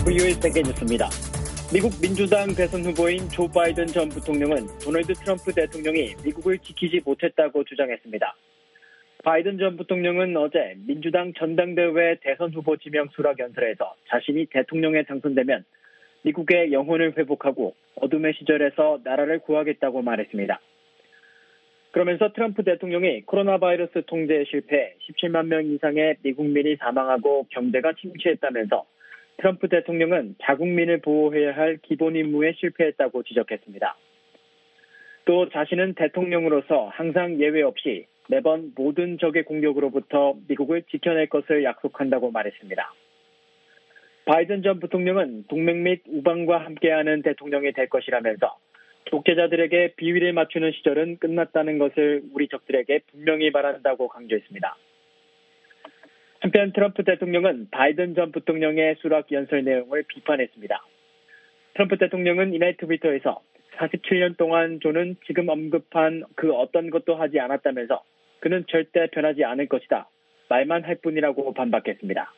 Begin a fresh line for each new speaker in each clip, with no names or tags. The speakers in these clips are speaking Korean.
VOA 세계 뉴스입니다. 미국 민주당 대선 후보인 조 바이든 전 부통령은 도널드 트럼프 대통령이 미국을 지키지 못했다고 주장했습니다. 바이든 전 부통령은 어제 민주당 전당대회 대선 후보 지명 수락 연설에서 자신이 대통령에 당선되면 미국의 영혼을 회복하고 어둠의 시절에서 나라를 구하겠다고 말했습니다. 그러면서 트럼프 대통령이 코로나 바이러스 통제에 실패해 17만 명 이상의 미국민이 사망하고 경제가 침체했다면서 트럼프 대통령은 자국민을 보호해야 할 기본 임무에 실패했다고 지적했습니다. 또 자신은 대통령으로서 항상 예외 없이 매번 모든 적의 공격으로부터 미국을 지켜낼 것을 약속한다고 말했습니다. 바이든 전 부통령은 동맹 및 우방과 함께하는 대통령이 될 것이라면서 독재자들에게 비위를 맞추는 시절은 끝났다는 것을 우리 적들에게 분명히 말한다고 강조했습니다. 한편 트럼프 대통령은 바이든 전 부통령의 수락 연설 내용을 비판했습니다. 트럼프 대통령은 이날 트위터에서 47년 동안 조는 지금 언급한 그 어떤 것도 하지 않았다면서 그는 절대 변하지 않을 것이다. 말만 할 뿐이라고 반박했습니다.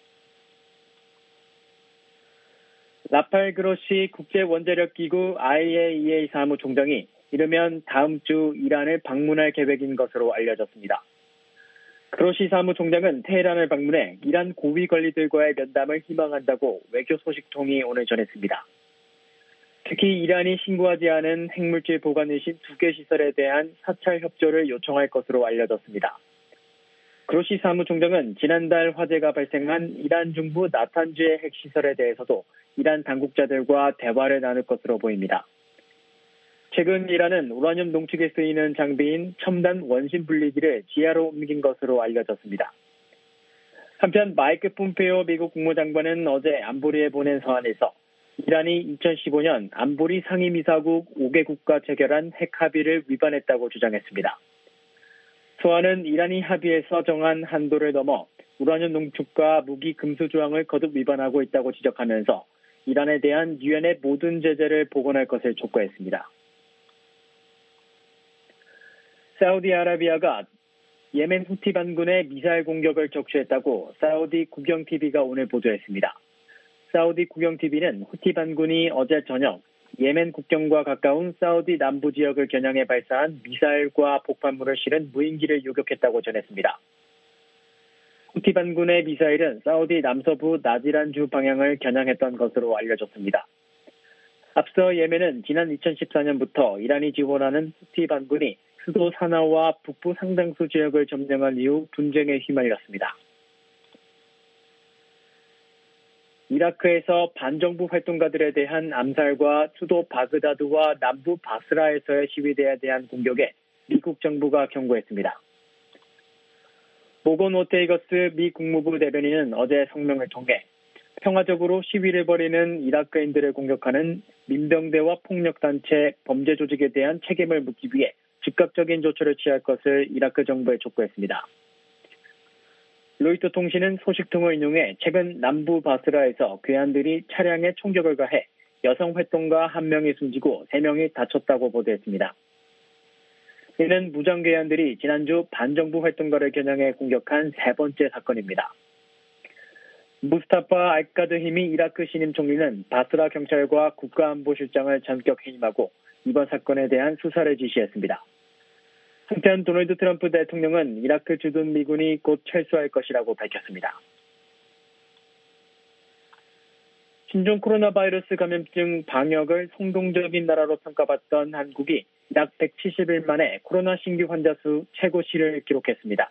라팔 그로시 국제원자력기구 IAEA 사무총장이 이르면 다음 주 이란을 방문할 계획인 것으로 알려졌습니다. 그로시 사무총장은 테헤란을 방문해 이란 고위 관리들과의 면담을 희망한다고 외교 소식통이 오늘 전했습니다. 특히 이란이 신고하지 않은 핵물질 보관 의심 2개 시설에 대한 사찰 협조를 요청할 것으로 알려졌습니다. 그로시 사무총장은 지난달 화재가 발생한 이란 중부 나탄즈의 핵시설에 대해서도 이란 당국자들과 대화를 나눌 것으로 보입니다. 최근 이란은 우라늄 농축에 쓰이는 장비인 첨단 원심 분리기를 지하로 옮긴 것으로 알려졌습니다. 한편 마이크 폼페오 미국 국무장관은 어제 안보리에 보낸 서한에서 이란이 2015년 안보리 상임이사국 5개국과 체결한 핵 합의를 위반했다고 주장했습니다. 서한은 이란이 합의에서 정한 한도를 넘어 우라늄 농축과 무기 금수 조항을 거듭 위반하고 있다고 지적하면서 이란에 대한 유엔의 모든 제재를 복원할 것을 촉구했습니다. 사우디아라비아가 예멘 후티 반군의 미사일 공격을 적시했다고 사우디 국영TV가 오늘 보도했습니다. 사우디 국영TV는 후티 반군이 어제 저녁 예멘 국경과 가까운 사우디 남부 지역을 겨냥해 발사한 미사일과 폭발물을 실은 무인기를 요격했다고 전했습니다. 후티 반군의 미사일은 사우디 남서부 나지란주 방향을 겨냥했던 것으로 알려졌습니다. 앞서 예멘은 지난 2014년부터 이란이 지원하는 후티 반군이 수도 사나와 북부 상당수 지역을 점령한 이후 분쟁에 휘말렸습니다. 이라크에서 반정부 활동가들에 대한 암살과 수도 바그다드와 남부 바스라에서의 시위대에 대한 공격에 미국 정부가 경고했습니다. 모건 오테이거스 미 국무부 대변인은 어제 성명을 통해 평화적으로 시위를 벌이는 이라크인들을 공격하는 민병대와 폭력단체, 범죄 조직에 대한 책임을 묻기 위해 즉각적인 조처를 취할 것을 이라크 정부에 촉구했습니다. 로이터 통신은 소식통을 인용해 최근 남부 바스라에서 괴한들이 차량에 총격을 가해 여성 활동가 1명이 숨지고 3명이 다쳤다고 보도했습니다. 이는 무장 괴한들이 지난주 반정부 활동가를 겨냥해 공격한 3번째 사건입니다. 무스타파 알카드힘이 이라크 신임 총리는 바스라 경찰과 국가안보실장을 전격 해임하고 이번 사건에 대한 수사를 지시했습니다. 한편 도널드 트럼프 대통령은 이라크 주둔 미군이 곧 철수할 것이라고 밝혔습니다. 신종 코로나 바이러스 감염증 방역을 성공적인 나라로 평가받던 한국이 약 170일 만에 코로나 신규 환자 수 최고치를 기록했습니다.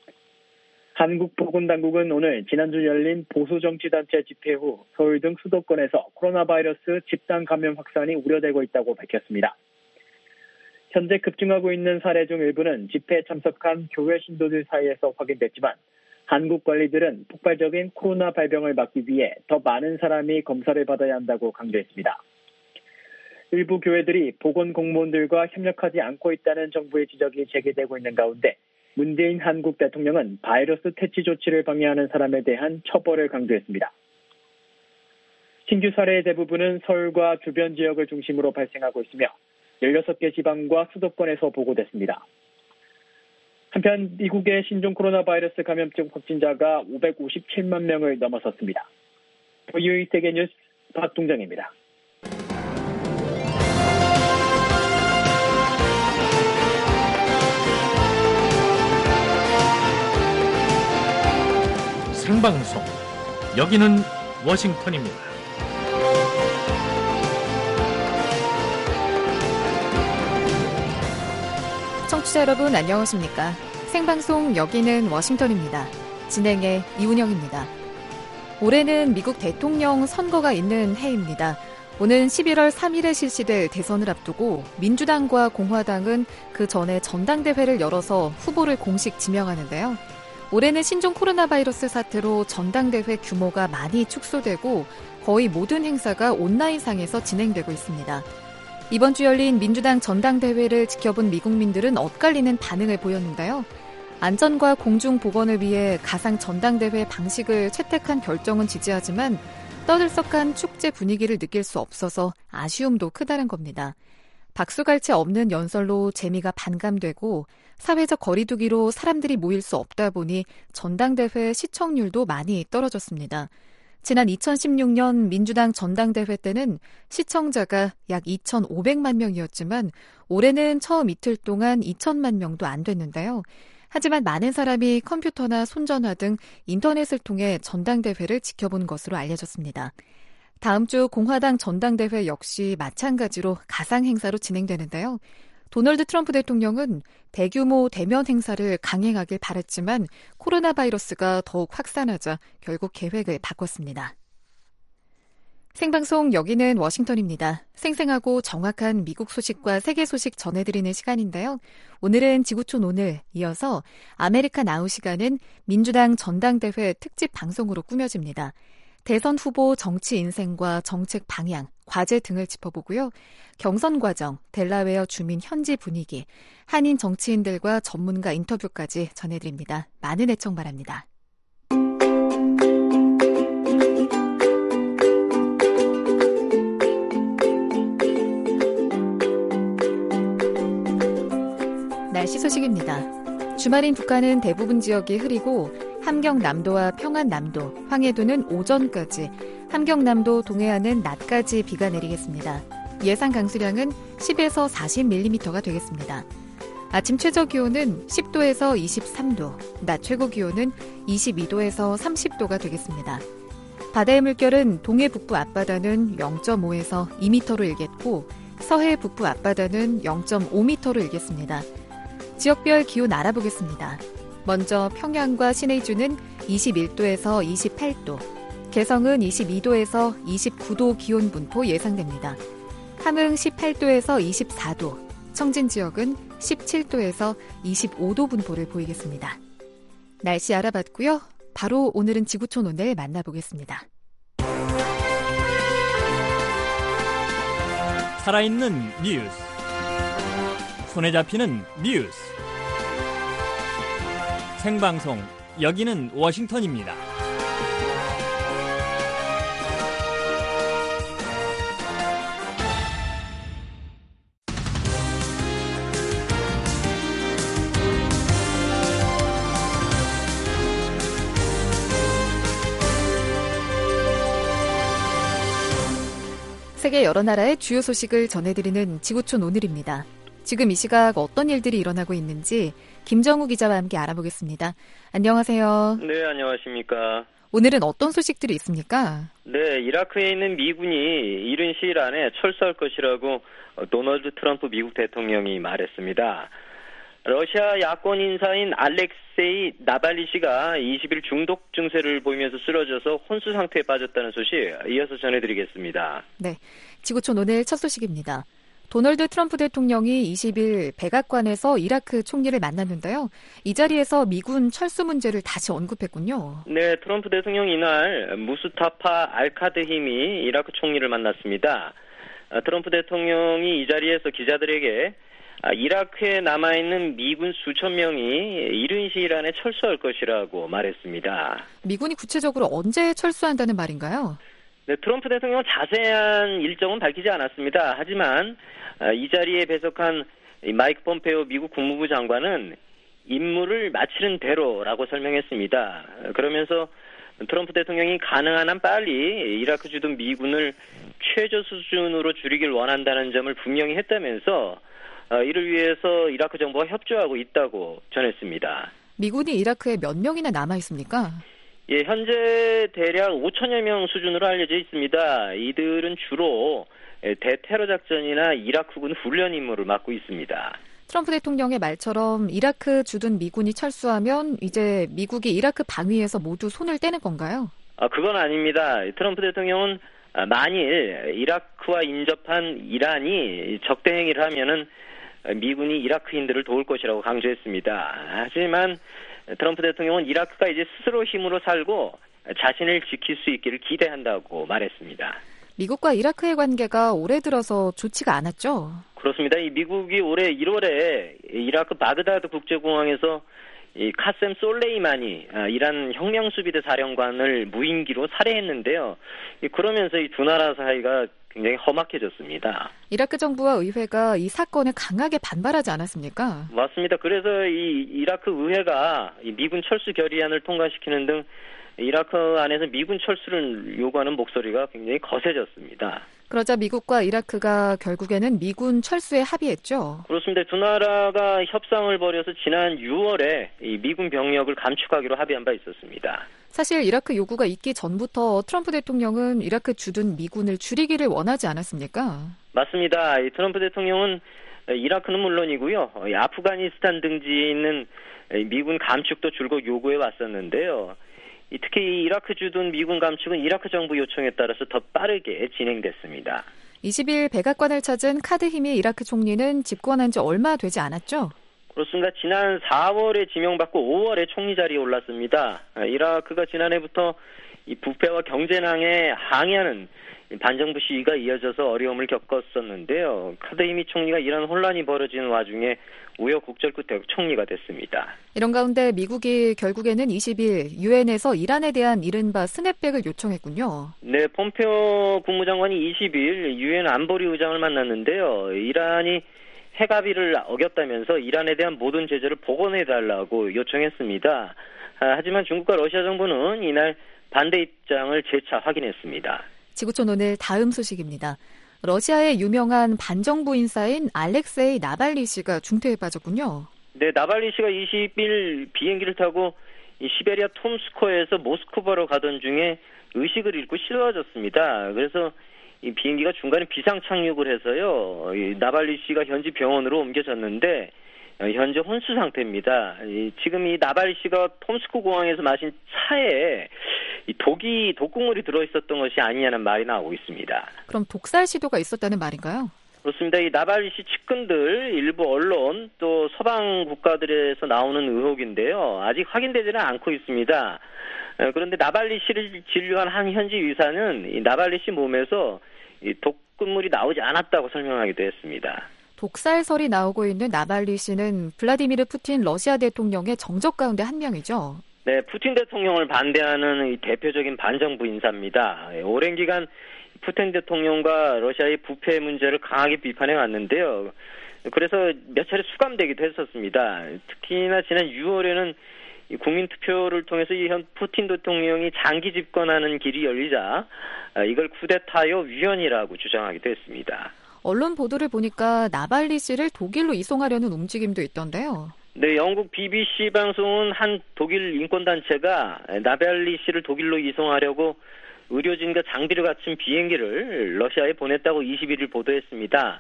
한국보건당국은 오늘 지난주 열린 보수정치단체 집회 후 서울 등 수도권에서 코로나 바이러스 집단 감염 확산이 우려되고 있다고 밝혔습니다. 현재 급증하고 있는 사례 중 일부는 집회에 참석한 교회 신도들 사이에서 확인됐지만 한국 관리들은 폭발적인 코로나 발병을 막기 위해 더 많은 사람이 검사를 받아야 한다고 강조했습니다. 일부 교회들이 보건 공무원들과 협력하지 않고 있다는 정부의 지적이 제기되고 있는 가운데 문재인 한국 대통령은 바이러스 퇴치 조치를 방해하는 사람에 대한 처벌을 강조했습니다. 신규 사례의 대부분은 서울과 주변 지역을 중심으로 발생하고 있으며 16개 지방과 수도권에서 보고됐습니다. 한편 미국의 신종 코로나 바이러스 감염증 확진자가 557만 명을 넘어섰습니다. VOA 세계 뉴스 박동정입니다.
생방송, 여기는 워싱턴입니다.
청취자 여러분 안녕하십니까? 생방송 여기는 워싱턴입니다. 진행의 이운영입니다. 올해는 미국 대통령 선거가 있는 해입니다. 오는 11월 3일에 실시될 대선을 앞두고 민주당과 공화당은 그 전에 전당대회를 열어서 후보를 공식 지명하는데요. 올해는 신종 코로나 바이러스 사태로 전당대회 규모가 많이 축소되고 거의 모든 행사가 온라인상에서 진행되고 있습니다. 이번 주 열린 민주당 전당대회를 지켜본 미국민들은 엇갈리는 반응을 보였는데요. 안전과 공중보건을 위해 가상 전당대회 방식을 채택한 결정은 지지하지만 떠들썩한 축제 분위기를 느낄 수 없어서 아쉬움도 크다는 겁니다. 박수갈채 없는 연설로 재미가 반감되고 사회적 거리두기로 사람들이 모일 수 없다 보니 전당대회 시청률도 많이 떨어졌습니다. 지난 2016년 민주당 전당대회 때는 시청자가 약 2,500만 명이었지만 올해는 처음 이틀 동안 2천만 명도 안 됐는데요. 하지만 많은 사람이 컴퓨터나 손전화 등 인터넷을 통해 전당대회를 지켜본 것으로 알려졌습니다. 다음 주 공화당 전당대회 역시 마찬가지로 가상 행사로 진행되는데요. 도널드 트럼프 대통령은 대규모 대면 행사를 강행하길 바랬지만 코로나 바이러스가 더욱 확산하자 결국 계획을 바꿨습니다. 생방송 여기는 워싱턴입니다. 생생하고 정확한 미국 소식과 세계 소식 전해드리는 시간인데요. 오늘은 지구촌 오늘 이어서 아메리카 나우 시간은 민주당 전당대회 특집 방송으로 꾸며집니다. 대선 후보 정치 인생과 정책 방향, 과제 등을 짚어보고요. 경선 과정, 델라웨어 주민 현지 분위기, 한인 정치인들과 전문가 인터뷰까지 전해드립니다. 많은 애청 바랍니다. 날씨 소식입니다. 주말인 북한은 대부분 지역이 흐리고 함경남도와 평안남도, 황해도는 오전까지, 함경남도 동해안은 낮까지 비가 내리겠습니다. 예상 강수량은 10에서 40mm가 되겠습니다. 아침 최저 기온은 10도에서 23도, 낮 최고 기온은 22도에서 30도가 되겠습니다. 바다의 물결은 동해 북부 앞바다는 0.5에서 2m로 일겠고 서해 북부 앞바다는 0.5m로 일겠습니다. 지역별 기온 알아보겠습니다. 먼저 평양과 신의주는 21도에서 28도, 개성은 22도에서 29도 기온 분포 예상됩니다. 함흥 18도에서 24도, 청진 지역은 17도에서 25도 분포를 보이겠습니다. 날씨 알아봤고요. 바로 오늘은 지구촌 오늘 만나보겠습니다.
살아있는 뉴스, 손에 잡히는 뉴스, 생방송 여기는 워싱턴입니다.
세계 여러 나라의 주요 소식을 전해드리는 지구촌 오늘입니다. 지금 이 시각 어떤 일들이 일어나고 있는지 김정우 기자와 함께 알아보겠습니다. 안녕하세요.
네, 안녕하십니까.
오늘은 어떤 소식들이 있습니까?
네, 이라크에 있는 미군이 이른 시일 안에 철수할 것이라고 도널드 트럼프 미국 대통령이 말했습니다. 러시아 야권 인사인 알렉세이 나발리 씨가 20일 중독 증세를 보이면서 쓰러져서 혼수 상태에 빠졌다는 소식 이어서 전해드리겠습니다.
네, 지구촌 오늘 첫 소식입니다. 도널드 트럼프 대통령이 20일 백악관에서 이라크 총리를 만났는데요. 이 자리에서 미군 철수 문제를 다시 언급했군요.
네, 트럼프 대통령이 이날 무스타파 알카드힘이 이라크 총리를 만났습니다. 트럼프 대통령이 이 자리에서 기자들에게 이라크에 남아있는 미군 수천 명이 이른 시일 안에 철수할 것이라고 말했습니다.
미군이 구체적으로 언제 철수한다는 말인가요?
네, 트럼프 대통령은 자세한 일정은 밝히지 않았습니다. 하지만 이 자리에 배석한 마이크 폼페오 미국 국무부 장관은 임무를 마치는 대로라고 설명했습니다. 그러면서 트럼프 대통령이 가능한 한 빨리 이라크 주둔 미군을 최저 수준으로 줄이길 원한다는 점을 분명히 했다면서 이를 위해서 이라크 정부와 협조하고 있다고 전했습니다.
미군이 이라크에 몇 명이나 남아 있습니까?
예, 현재 대략 5천여 명 수준으로 알려져 있습니다. 이들은 주로 대테러 작전이나 이라크군 훈련 임무를 맡고 있습니다.
트럼프 대통령의 말처럼 이라크 주둔 미군이 철수하면 이제 미국이 이라크 방위에서 모두 손을 떼는 건가요?
그건 아닙니다. 트럼프 대통령은 만일 이라크와 인접한 이란이 적대 행위를 하면은 미군이 이라크인들을 도울 것이라고 강조했습니다. 하지만 트럼프 대통령은 이라크가 이제 스스로 힘으로 살고 자신을 지킬 수 있기를 기대한다고 말했습니다.
미국과 이라크의 관계가 올해 들어서 좋지가 않았죠?
그렇습니다. 이 미국이 올해 1월에 이라크 바그다드 국제공항에서 이 카셈 솔레이마니 이란 혁명수비대 사령관을 무인기로 살해했는데요. 그러면서 이 두 나라 사이가 굉장히 험악해졌습니다.
이라크 정부와 의회가 이 사건에 강하게 반발하지 않았습니까?
맞습니다. 그래서 이 이라크 의회가 이 미군 철수 결의안을 통과시키는 등 이라크 안에서 미군 철수를 요구하는 목소리가 굉장히 거세졌습니다.
그러자 미국과 이라크가 결국에는 미군 철수에 합의했죠.
그렇습니다. 두 나라가 협상을 벌여서 지난 6월에 이 미군 병력을 감축하기로 합의한 바 있었습니다.
사실 이라크 요구가 있기 전부터 트럼프 대통령은 이라크 주둔 미군을 줄이기를 원하지 않았습니까? 맞습니다.
이 트럼프 대통령은 이라크는 물론이고요. 아프가니스탄 등지에 있는 미군 감축도 줄곧 요구해 왔었는데요. 특히 이라크 주둔 미군 감축은 이라크 정부 요청에 따라서 더 빠르게 진행됐습니다. 20일
백악관을 찾은 카드히미 이라크 총리는 집권한 지 얼마 되지 않았죠?
그렇습니다. 지난 4월에 지명받고 5월에 총리 자리에 올랐습니다. 이라크가 지난해부터 이 부패와 경제난에 항의하는 반정부 시위가 이어져서 어려움을 겪었었는데요. 카드히미 총리가 이런 혼란이 벌어지는 와중에 우여곡절 끝에 총리가 됐습니다.
이런 가운데 미국이 결국에는 20일 유엔에서 이란에 대한 이른바 스냅백을 요청했군요.
네, 폼페오 국무장관이 20일 유엔 안보리 의장을 만났는데요. 이란이 핵합의를 어겼다면서 이란에 대한 모든 제재를 복원해달라고 요청했습니다. 하지만 중국과 러시아 정부는 이날 반대 입장을 재차 확인했습니다.
지구촌 오늘 다음 소식입니다. 러시아의 유명한 반정부 인사인 알렉세이 나발리 씨가 중태에 빠졌군요.
네, 나발리 씨가 20일 비행기를 타고 이 시베리아 톰스코에서 모스크바로 가던 중에 의식을 잃고 쓰러졌습니다. 그래서 이 비행기가 중간에 비상 착륙을 해서요. 이 나발리 씨가 현지 병원으로 옮겨졌는데 현재 혼수 상태입니다. 지금 이 나발리 씨가 톰스코 공항에서 마신 차에 이 독극물이 들어있었던 것이 아니냐는 말이 나오고 있습니다.
그럼 독살 시도가 있었다는 말인가요?
그렇습니다. 이 나발리 씨 측근들, 일부 언론, 또 서방 국가들에서 나오는 의혹인데요. 아직 확인되지는 않고 있습니다. 그런데 나발리 씨를 진료한 한 현지 의사는 이 나발리 씨 몸에서 이 독극물이 나오지 않았다고 설명하기도 했습니다.
독살설이 나오고 있는 나발리 씨는 블라디미르 푸틴 러시아 대통령의 정적 가운데 한 명이죠.
네, 푸틴 대통령을 반대하는 이 대표적인 반정부 인사입니다. 오랜 기간 푸틴 대통령과 러시아의 부패 문제를 강하게 비판해 왔는데요. 그래서 몇 차례 수감되기도 했었습니다. 특히나 지난 6월에는 국민 투표를 통해서 이 현 푸틴 대통령이 장기 집권하는 길이 열리자 이걸 쿠데타요 위헌이라고 주장하기도 했습니다.
언론 보도를 보니까 나발리 씨를 독일로 이송하려는 움직임도 있던데요.
네, 영국 BBC 방송은 한 독일 인권단체가 나발리 씨를 독일로 이송하려고 의료진과 장비를 갖춘 비행기를 러시아에 보냈다고 21일 보도했습니다.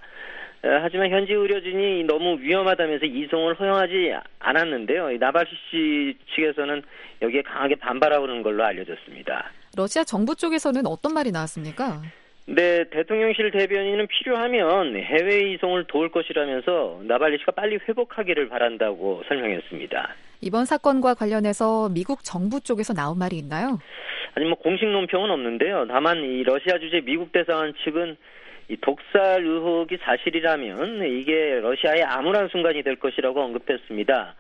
하지만 현지 의료진이 너무 위험하다면서 이송을 허용하지 않았는데요. 나발리 씨 측에서는 여기에 강하게 반발하는 걸로 알려졌습니다.
러시아 정부 쪽에서는 어떤 말이 나왔습니까?
네, 대통령실 대변인은 필요하면 해외 이송을 도울 것이라면서 나발리 씨가 빨리 회복하기를 바란다고 설명했습니다.
이번 사건과 관련해서 미국 정부 쪽에서 나온 말이 있나요?
아니 공식 논평은 없는데요. 다만 이 러시아 주재 미국 대사관 측은 이 독살 의혹이 사실이라면 이게 러시아의 암울한 순간이 될 것이라고 언급했습니다.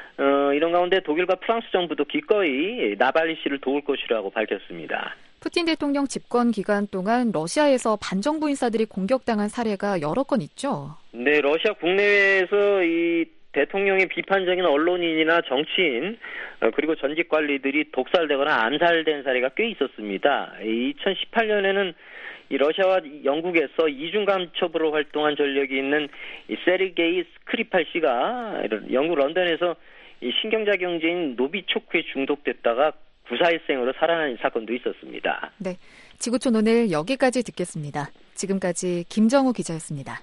이런 가운데 독일과 프랑스 정부도 기꺼이 나발리 씨를 도울 것이라고 밝혔습니다.
푸틴 대통령 집권 기간 동안 러시아에서 반정부 인사들이 공격당한 사례가 여러 건 있죠.
네, 러시아 국내외에서 이 대통령의 비판적인 언론인이나 정치인 그리고 전직 관리들이 독살되거나 암살된 사례가 꽤 있었습니다. 2018년에는 이 러시아와 영국에서 이중 간첩으로 활동한 전력이 있는 이 세르게이 스크리팔 씨가 영국 런던에서 이 신경작용제인 노비초크에 중독됐다가 구사일생으로 살아난 사건도 있었습니다.
네, 지구촌 오늘 여기까지 듣겠습니다. 지금까지 김정우 기자였습니다.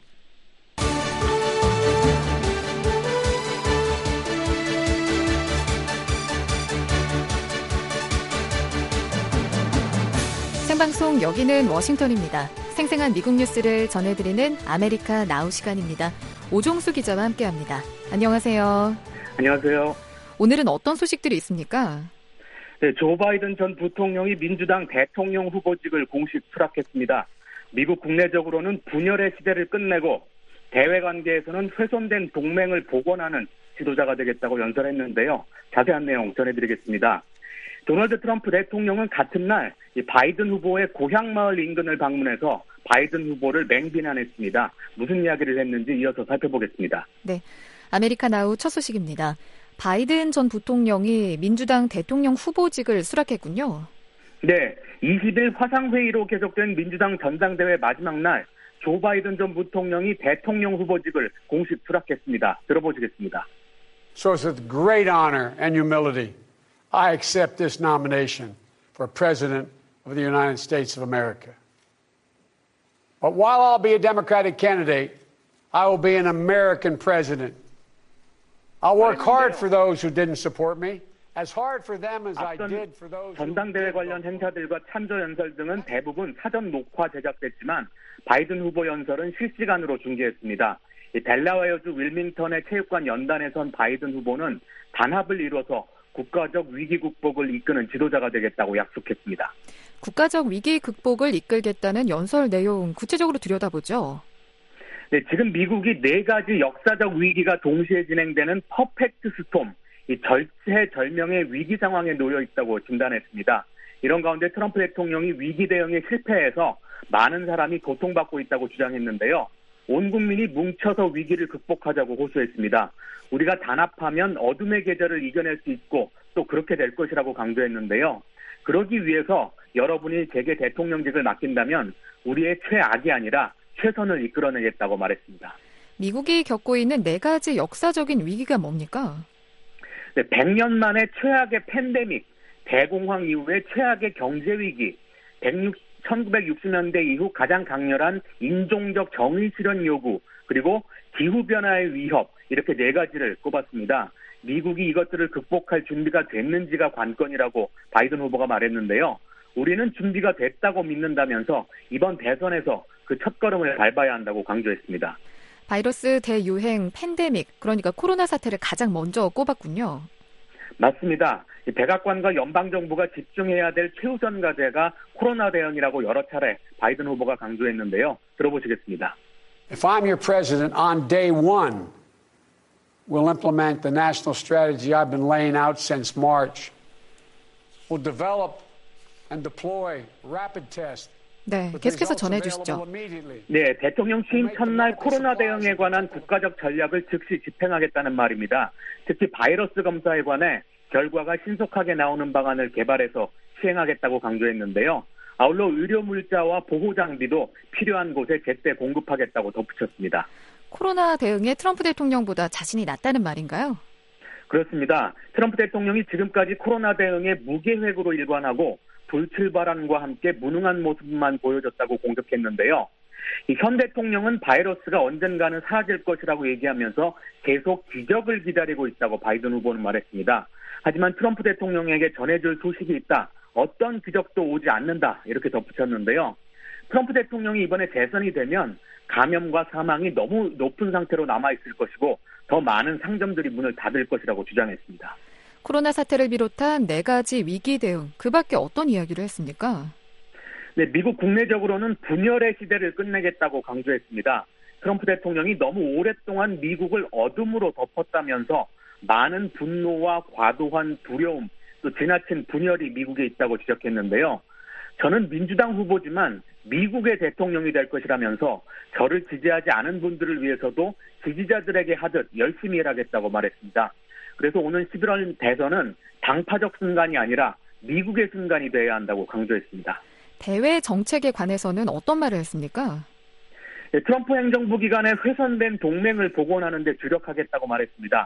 생방송 여기는 워싱턴입니다. 생생한 미국 뉴스를 전해드리는 아메리카 나우 시간입니다. 오종수 기자와 함께합니다. 안녕하세요.
안녕하세요.
오늘은 어떤 소식들이 있습니까?
네, 조 바이든 전 부통령이 민주당 대통령 후보직을 공식 수락했습니다. 미국 국내적으로는 분열의 시대를 끝내고 대외관계에서는 훼손된 동맹을 복원하는 지도자가 되겠다고 연설했는데요. 자세한 내용 전해드리겠습니다. 도널드 트럼프 대통령은 같은 날 바이든 후보의 고향마을 인근을 방문해서 바이든 후보를 맹비난했습니다. 무슨 이야기를 했는지 이어서 살펴보겠습니다.
네, 아메리카 나우 첫 소식입니다. 바이든 전 부통령이 민주당 대통령 후보직을 수락했군요.
네, 20일 화상회의로 계속된 민주당 전당대회 마지막 날 조 바이든 전 부통령이 대통령 후보직을 공식 수락했습니다. 들어보시겠습니다.
So it's with great honor and humility, I accept this nomination for President of the United States of America. But while I'll be a Democratic candidate, I will be an American president. I'll work hard for those who didn't support me, as hard for them as I did for those who
전당대회 관련 행사들과 참조 연설 등은 대부분 사전 녹화 제작됐지만 바이든 후보 연설은 실시간으로 중계했습니다. 델라웨어주 윌밍턴의 체육관 연단에 선 바이든 후보는 단합을 이뤄서 국가적 위기 극복을 이끄는 지도자가 되겠다고 약속했습니다.
국가적 위기 극복을 이끌겠다는 연설 내용 구체적으로 들여다보죠.
네, 지금 미국이 4가지 역사적 위기가 동시에 진행되는 퍼펙트 스톰, 이 절체절명의 위기 상황에 놓여 있다고 진단했습니다. 이런 가운데 트럼프 대통령이 위기 대응에 실패해서 많은 사람이 고통받고 있다고 주장했는데요. 온 국민이 뭉쳐서 위기를 극복하자고 호소했습니다. 우리가 단합하면 어둠의 계절을 이겨낼 수 있고 또 그렇게 될 것이라고 강조했는데요. 그러기 위해서 여러분이 제게 대통령직을 맡긴다면 우리의 최악이 아니라 최선을 이끌어내겠다고 말했습니다.
미국이 겪고 있는 4가지 역사적인 위기가 뭡니까?
네, 100년 만에 최악의 팬데믹, 대공황 이후에 최악의 경제위기, 1960년대 이후 가장 강렬한 인종적 정의 실현 요구, 그리고 기후변화의 위협, 이렇게 4가지를 꼽았습니다. 미국이 이것들을 극복할 준비가 됐는지가 관건이라고 바이든 후보가 말했는데요. 우리는 준비가 됐다고 믿는다면서 이번 대선에서 그 첫걸음을 밟아야 한다고 강조했습니다.
바이러스 대유행, 팬데믹, 그러니까 코로나 사태를 가장 먼저 꼽았군요.
맞습니다. 백악관과 연방정부가 집중해야 될 최우선 과제가 코로나 대응이라고 여러 차례 바이든 후보가 강조했는데요. 들어보시겠습니다.
If I'm your president, on day one, we'll implement the national strategy I've been laying out since March. We'll develop and deploy rapid tests.
네, 계속해서 전해주시죠.
네, 대통령 취임 첫날 코로나 대응에 관한 국가적 전략을 즉시 집행하겠다는 말입니다. 특히 바이러스 검사에 관해 결과가 신속하게 나오는 방안을 개발해서 시행하겠다고 강조했는데요. 아울러 의료 물자와 보호 장비도 필요한 곳에 제때 공급하겠다고 덧붙였습니다.
코로나 대응에 트럼프 대통령보다 자신이 낫다는 말인가요?
그렇습니다. 트럼프 대통령이 지금까지 코로나 대응에 무계획으로 일관하고 불출발함과 함께 무능한 모습만 보여줬다고 공격했는데요. 현 대통령은 바이러스가 언젠가는 사라질 것이라고 얘기하면서 계속 기적을 기다리고 있다고 바이든 후보는 말했습니다. 하지만 트럼프 대통령에게 전해줄 소식이 있다. 어떤 기적도 오지 않는다. 이렇게 덧붙였는데요. 트럼프 대통령이 이번에 재선이 되면 감염과 사망이 너무 높은 상태로 남아있을 것이고 더 많은 상점들이 문을 닫을 것이라고 주장했습니다.
코로나 사태를 비롯한 4가지 위기 대응, 그 밖에 어떤 이야기를 했습니까?
네, 미국 국내적으로는 분열의 시대를 끝내겠다고 강조했습니다. 트럼프 대통령이 너무 오랫동안 미국을 어둠으로 덮었다면서 많은 분노와 과도한 두려움, 또 지나친 분열이 미국에 있다고 지적했는데요. 저는 민주당 후보지만 미국의 대통령이 될 것이라면서 저를 지지하지 않은 분들을 위해서도 지지자들에게 하듯 열심히 일하겠다고 말했습니다. 그래서 오는 11월 대선은 당파적 순간이 아니라 미국의 순간이 되어야 한다고 강조했습니다.
대외 정책에 관해서는 어떤 말을 했습니까?
트럼프 행정부 기간에 훼손된 동맹을 복원하는 데 주력하겠다고 말했습니다.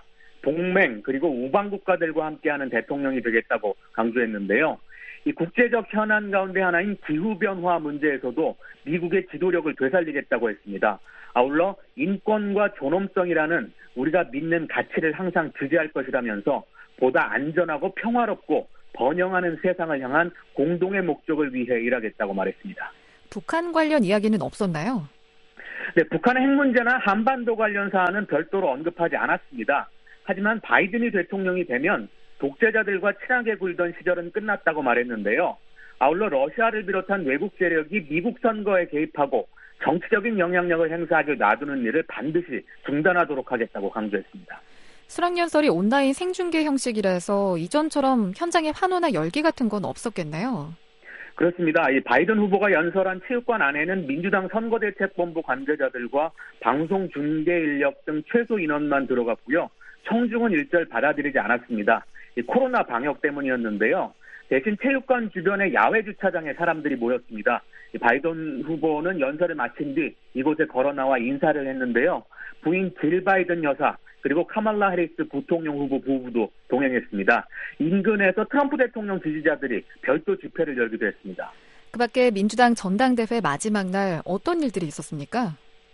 동맹 그리고 우방 국가들과 함께하는 대통령이 되겠다고 강조했는데요. 이 국제적 현안 가운데 하나인 기후변화 문제에서도 미국의 지도력을 되살리겠다고 했습니다. 아울러 인권과 존엄성이라는 우리가 믿는 가치를 항상 지지할 것이라면서 보다 안전하고 평화롭고 번영하는 세상을 향한 공동의 목적을 위해 일하겠다고 말했습니다.
북한 관련 이야기는 없었나요?
네, 북한의 핵 문제나 한반도 관련 사안은 별도로 언급하지 않았습니다. 하지만 바이든이 대통령이 되면 독재자들과 친하게 굴던 시절은 끝났다고 말했는데요. 아울러 러시아를 비롯한 외국 세력이 미국 선거에 개입하고 정치적인 영향력을 행사하게 놔두는 일을 반드시 중단하도록 하겠다고 강조했습니다.
수락연설이 온라인 생중계 형식이라서 이전처럼 현장에 환호나 열기 같은 건 없었겠네요.
그렇습니다. 이 바이든 후보가 연설한 체육관 안에는 민주당 선거대책본부 관계자들과 방송 중계 인력 등 최소 인원만 들어갔고요. 청중은 일절 받아들이지 않았습니다. 코로나 방역 때문이었는데요. 대신 체육관 주변의 야외 주차장에 사람들이 모였습니다. 바이든 후보는 연설을 마친 뒤 이곳에 걸어 나와 인사를 했는데요. 부인 질 바이든 여사 그리고 카말라 해리스 부통령 후보 부부도 동행했습니다. 인근에서 트럼프 대통령 지지자들이 별도 집회를 열기도 했습니다.
그 밖에 민주당 전당대회 마지막 날 어떤 일들이 있었습니까?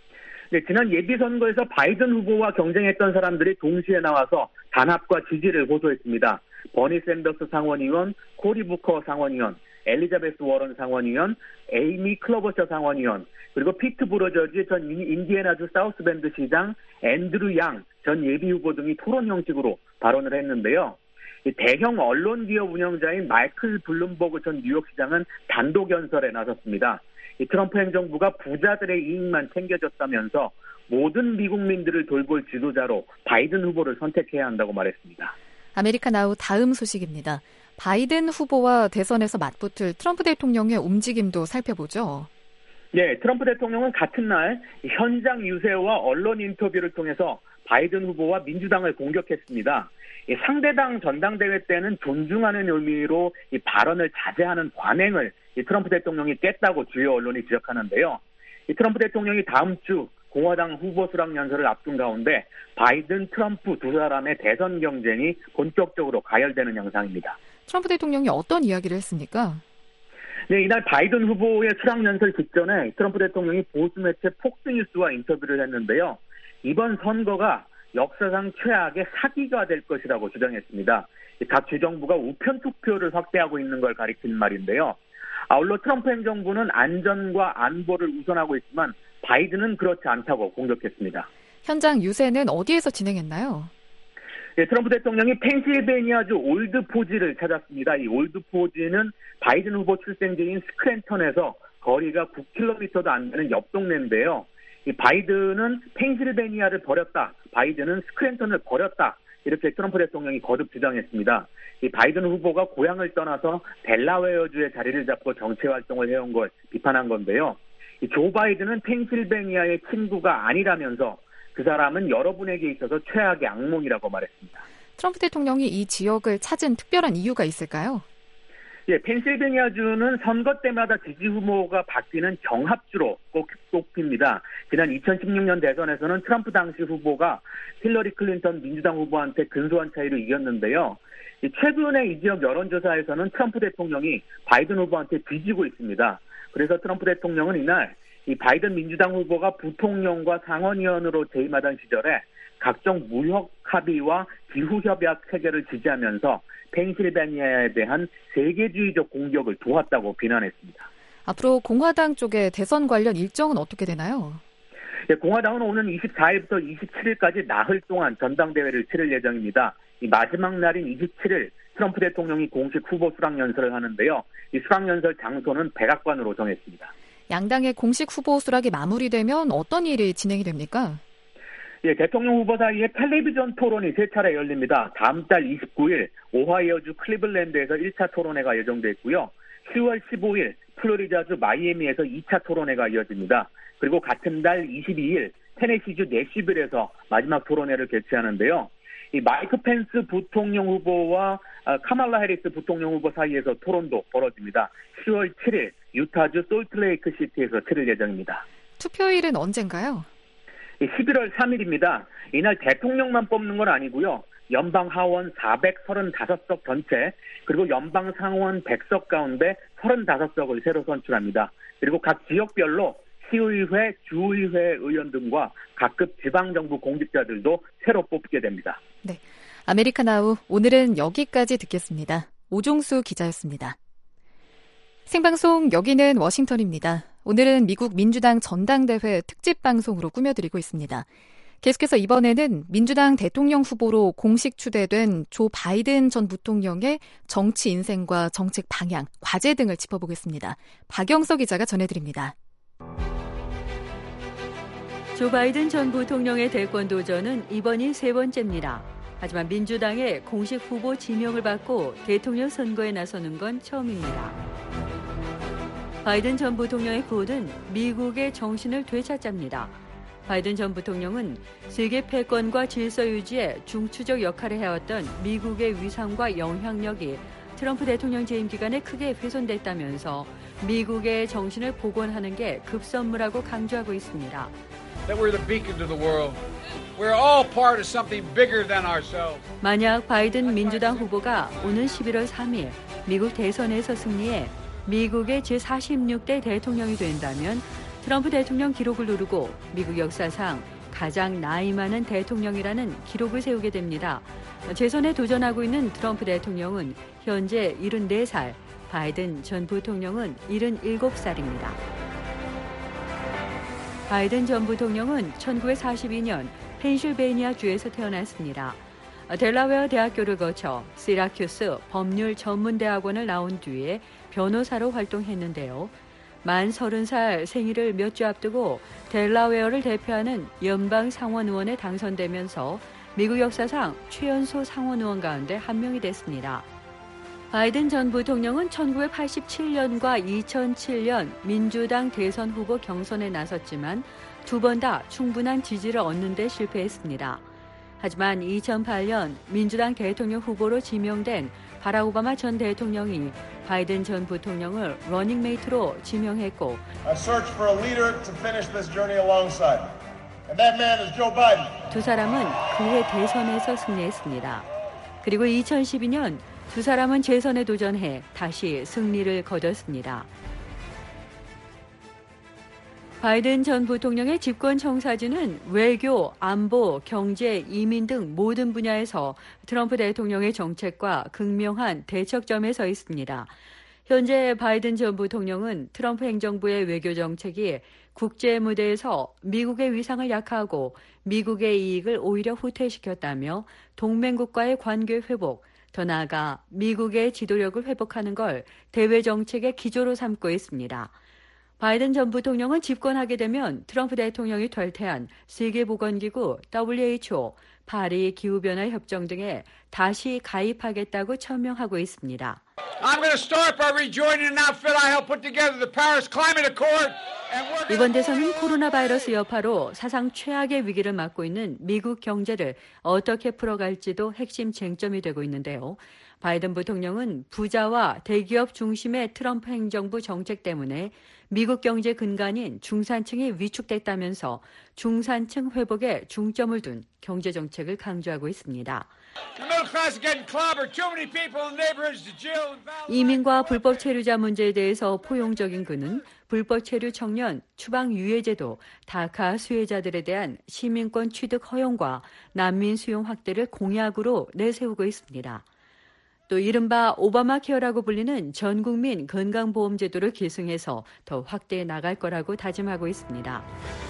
네, 지난 예비선거에서 바이든 후보와 경쟁했던 사람들이 동시에 나와서 단합과 지지를 호소했습니다. 버니 샌더스 상원의원, 코리 부커 상원의원, 엘리자베스 워런 상원의원, 에이미 클로버셔 상원의원, 그리고 피트 부러저지 전 인디애나주 사우스밴드 시장, 앤드루 양 전 예비후보 등이 토론 형식으로 발언을 했는데요. 대형 언론 기업 운영자인 마이클 블룸버그 전 뉴욕시장은 단독 연설에 나섰습니다. 트럼프 행정부가 부자들의 이익만 챙겨줬다면서 모든 미국민들을 돌볼 지도자로 바이든 후보를 선택해야 한다고 말했습니다.
아메리카나우 다음 소식입니다. 바이든 후보와 대선에서 맞붙을 트럼프 대통령의 움직임도 살펴보죠.
네, 트럼프 대통령은 같은 날 현장 유세와 언론 인터뷰를 통해서 바이든 후보와 민주당을 공격했습니다. 상대당 전당대회 때는 존중하는 의미로 이 발언을 자제하는 관행을 트럼프 대통령이 깼다고 주요 언론이 지적하는데요. 트럼프 대통령이 다음 주 공화당 후보 수락 연설을 앞둔 가운데 바이든, 트럼프 두 사람의 대선 경쟁이 본격적으로 가열되는 양상입니다.
트럼프 대통령이 어떤 이야기를 했습니까?
네, 이날 바이든 후보의 수락 연설 직전에 트럼프 대통령이 보수 매체 폭스뉴스와 인터뷰를 했는데요. 이번 선거가 역사상 최악의 사기가 될 것이라고 주장했습니다. 각 주정부가 우편 투표를 확대하고 있는 걸 가리키는 말인데요. 아울러 트럼프 행정부는 안전과 안보를 우선하고 있지만 바이든은 그렇지 않다고 공격했습니다.
현장 유세는 어디에서 진행했나요?
네, 트럼프 대통령이 펜실베니아주 올드포지를 찾았습니다. 이 올드포지는 바이든 후보 출생지인 스크랜턴에서 거리가 9km도 안 되는 옆 동네인데요. 이 바이든은 펜실베니아를 버렸다. 바이든은 스크랜턴을 버렸다. 이렇게 트럼프 대통령이 거듭 주장했습니다. 이 바이든 후보가 고향을 떠나서 델라웨어주의 자리를 잡고 정치 활동을 해온 걸 비판한 건데요. 이 조 바이든은 펜실베니아의 친구가 아니라면서 그 사람은 여러분에게 있어서 최악의 악몽이라고 말했습니다.
트럼프 대통령이 이 지역을 찾은 특별한 이유가 있을까요?
예, 펜실베니아주는 선거 때마다 지지 후보가 바뀌는 경합주로 꼽힙니다. 지난 2016년 대선에서는 트럼프 당시 후보가 힐러리 클린턴 민주당 후보한테 근소한 차이로 이겼는데요. 최근에 이 지역 여론조사에서는 트럼프 대통령이 바이든 후보한테 뒤지고 있습니다. 그래서 트럼프 대통령은 이날 이 바이든 민주당 후보가 부통령과 상원의원으로 재임하던 시절에 각종 무역 합의와 기후협약 체결을 지지하면서 펜실베니아에 대한 세계주의적 공격을 도왔다고 비난했습니다.
앞으로 공화당 쪽의 대선 관련 일정은 어떻게 되나요?
네, 공화당은 오는 24일부터 27일까지 나흘 동안 전당대회를 치를 예정입니다. 이 마지막 날인 27일 트럼프 대통령이 공식 후보 수락 연설을 하는데요. 이 수락 연설 장소는 백악관으로 정했습니다.
양당의 공식 후보 수락이 마무리되면 어떤 일이 진행이 됩니까?
예, 대통령 후보 사이에 텔레비전 토론이 3차례 열립니다. 다음 달 29일 오하이오주 클리블랜드에서 1차 토론회가 예정돼 있고요. 10월 15일 플로리다주 마이애미에서 2차 토론회가 이어집니다. 그리고 같은 달 22일 테네시주 내시빌에서 마지막 토론회를 개최하는데요. 이 마이크 펜스 부통령 후보와 카말라 해리스 부통령 후보 사이에서 토론도 벌어집니다. 10월 7일 유타주 솔트레이크 시티에서 치를 예정입니다.
투표일은 언젠가요?
11월 3일입니다. 이날 대통령만 뽑는 건 아니고요. 연방 하원 435석 전체 그리고 연방 상원 100석 가운데 35석을 새로 선출합니다. 그리고 각 지역별로 시의회, 주의회 의원 등과 각급 지방정부 공직자들도 새로 뽑게 됩니다.
네, 아메리카나우 오늘은 여기까지 듣겠습니다. 오종수 기자였습니다. 생방송 여기는 워싱턴입니다. 오늘은 미국 민주당 전당대회 특집 방송으로 꾸며드리고 있습니다. 계속해서 이번에는 민주당 대통령 후보로 공식 추대된 조 바이든 전 부통령의 정치 인생과 정책 방향, 과제 등을 짚어보겠습니다. 박영석 기자가 전해드립니다.
조 바이든 전 부통령의 대권 도전은 이번이 세 번째입니다. 하지만 민주당의 공식 후보 지명을 받고 대통령 선거에 나서는 건 처음입니다. 바이든 전 부통령의 구호는 미국의 정신을 되찾자입니다. 바이든 전 부통령은 세계 패권과 질서 유지에 중추적 역할을 해왔던 미국의 위상과 영향력이 트럼프 대통령 재임 기간에 크게 훼손됐다면서 미국의 정신을 복원하는 게 급선무라고 강조하고 있습니다.
That we're the beacon to the world. We're all part of something bigger than ourselves.
만약 바이든 민주당 후보가 오는 11월 3일 미국 대선에서 승리해 미국의 제46대 대통령이 된다면 트럼프 대통령 기록을 누르고 미국 역사상 가장 나이 많은 대통령이라는 기록을 세우게 됩니다. 재선에 도전하고 있는 트럼프 대통령은 현재 74살, 바이든 전 부통령은 77살입니다. 바이든 전 부통령은 1942년 펜실베이니아주에서 태어났습니다. 델라웨어 대학교를 거쳐 시라큐스 법률 전문대학원을 나온 뒤에 변호사로 활동했는데요. 만 30살 생일을 몇 주 앞두고 델라웨어를 대표하는 연방 상원의원에 당선되면서 미국 역사상 최연소 상원의원 가운데 한 명이 됐습니다. 바이든 전 부통령은 1987년과 2007년 민주당 대선 후보 경선에 나섰지만 두 번 다 충분한 지지를 얻는 데 실패했습니다. 하지만 2008년 민주당 대통령 후보로 지명된 바락 오바마 전 대통령이 바이든 전 부통령을 러닝메이트로 지명했고 두 사람은 그해 대선에서 승리했습니다. 그리고 2012년 두 사람은 재선에 도전해 다시 승리를 거뒀습니다. 바이든 전 부통령의 집권 청사진은 외교, 안보, 경제, 이민 등 모든 분야에서 트럼프 대통령의 정책과 극명한 대척점에 서 있습니다. 현재 바이든 전 부통령은 트럼프 행정부의 외교 정책이 국제 무대에서 미국의 위상을 약화하고 미국의 이익을 오히려 후퇴시켰다며 동맹국과의 관계 회복, 더 나아가 미국의 지도력을 회복하는 걸 대외 정책의 기조로 삼고 있습니다. 바이든 전 부통령은 집권하게 되면 트럼프 대통령이 탈퇴한 세계보건기구 WHO, 파리 기후변화 협정 등에 다시 가입하겠다고 천명하고 있습니다.
I'm going to start by rejoining an outfit I helped put together, the Paris Climate Accord.
이번 대선은 코로나 바이러스 여파로 사상 최악의 위기를 맞고 있는 미국 경제를 어떻게 풀어갈지도 핵심 쟁점이 되고 있는데요. 바이든 부통령은 부자와 대기업 중심의 트럼프 행정부 정책 때문에 미국 경제 근간인 중산층이 위축됐다면서 중산층 회복에 중점을 둔 경제 정책을 강조하고 있습니다. 이민과 불법 체류자 문제에 대해서 포용적인 그는 불법 체류 청년 추방 유예제도, 다카 수혜자들에 대한 시민권 취득 허용과 난민 수용 확대를 공약으로 내세우고 있습니다. 또 이른바 오바마 케어라고 불리는 전 국민 건강보험 제도를 계승해서 더 확대해 나갈 거라고 다짐하고 있습니다.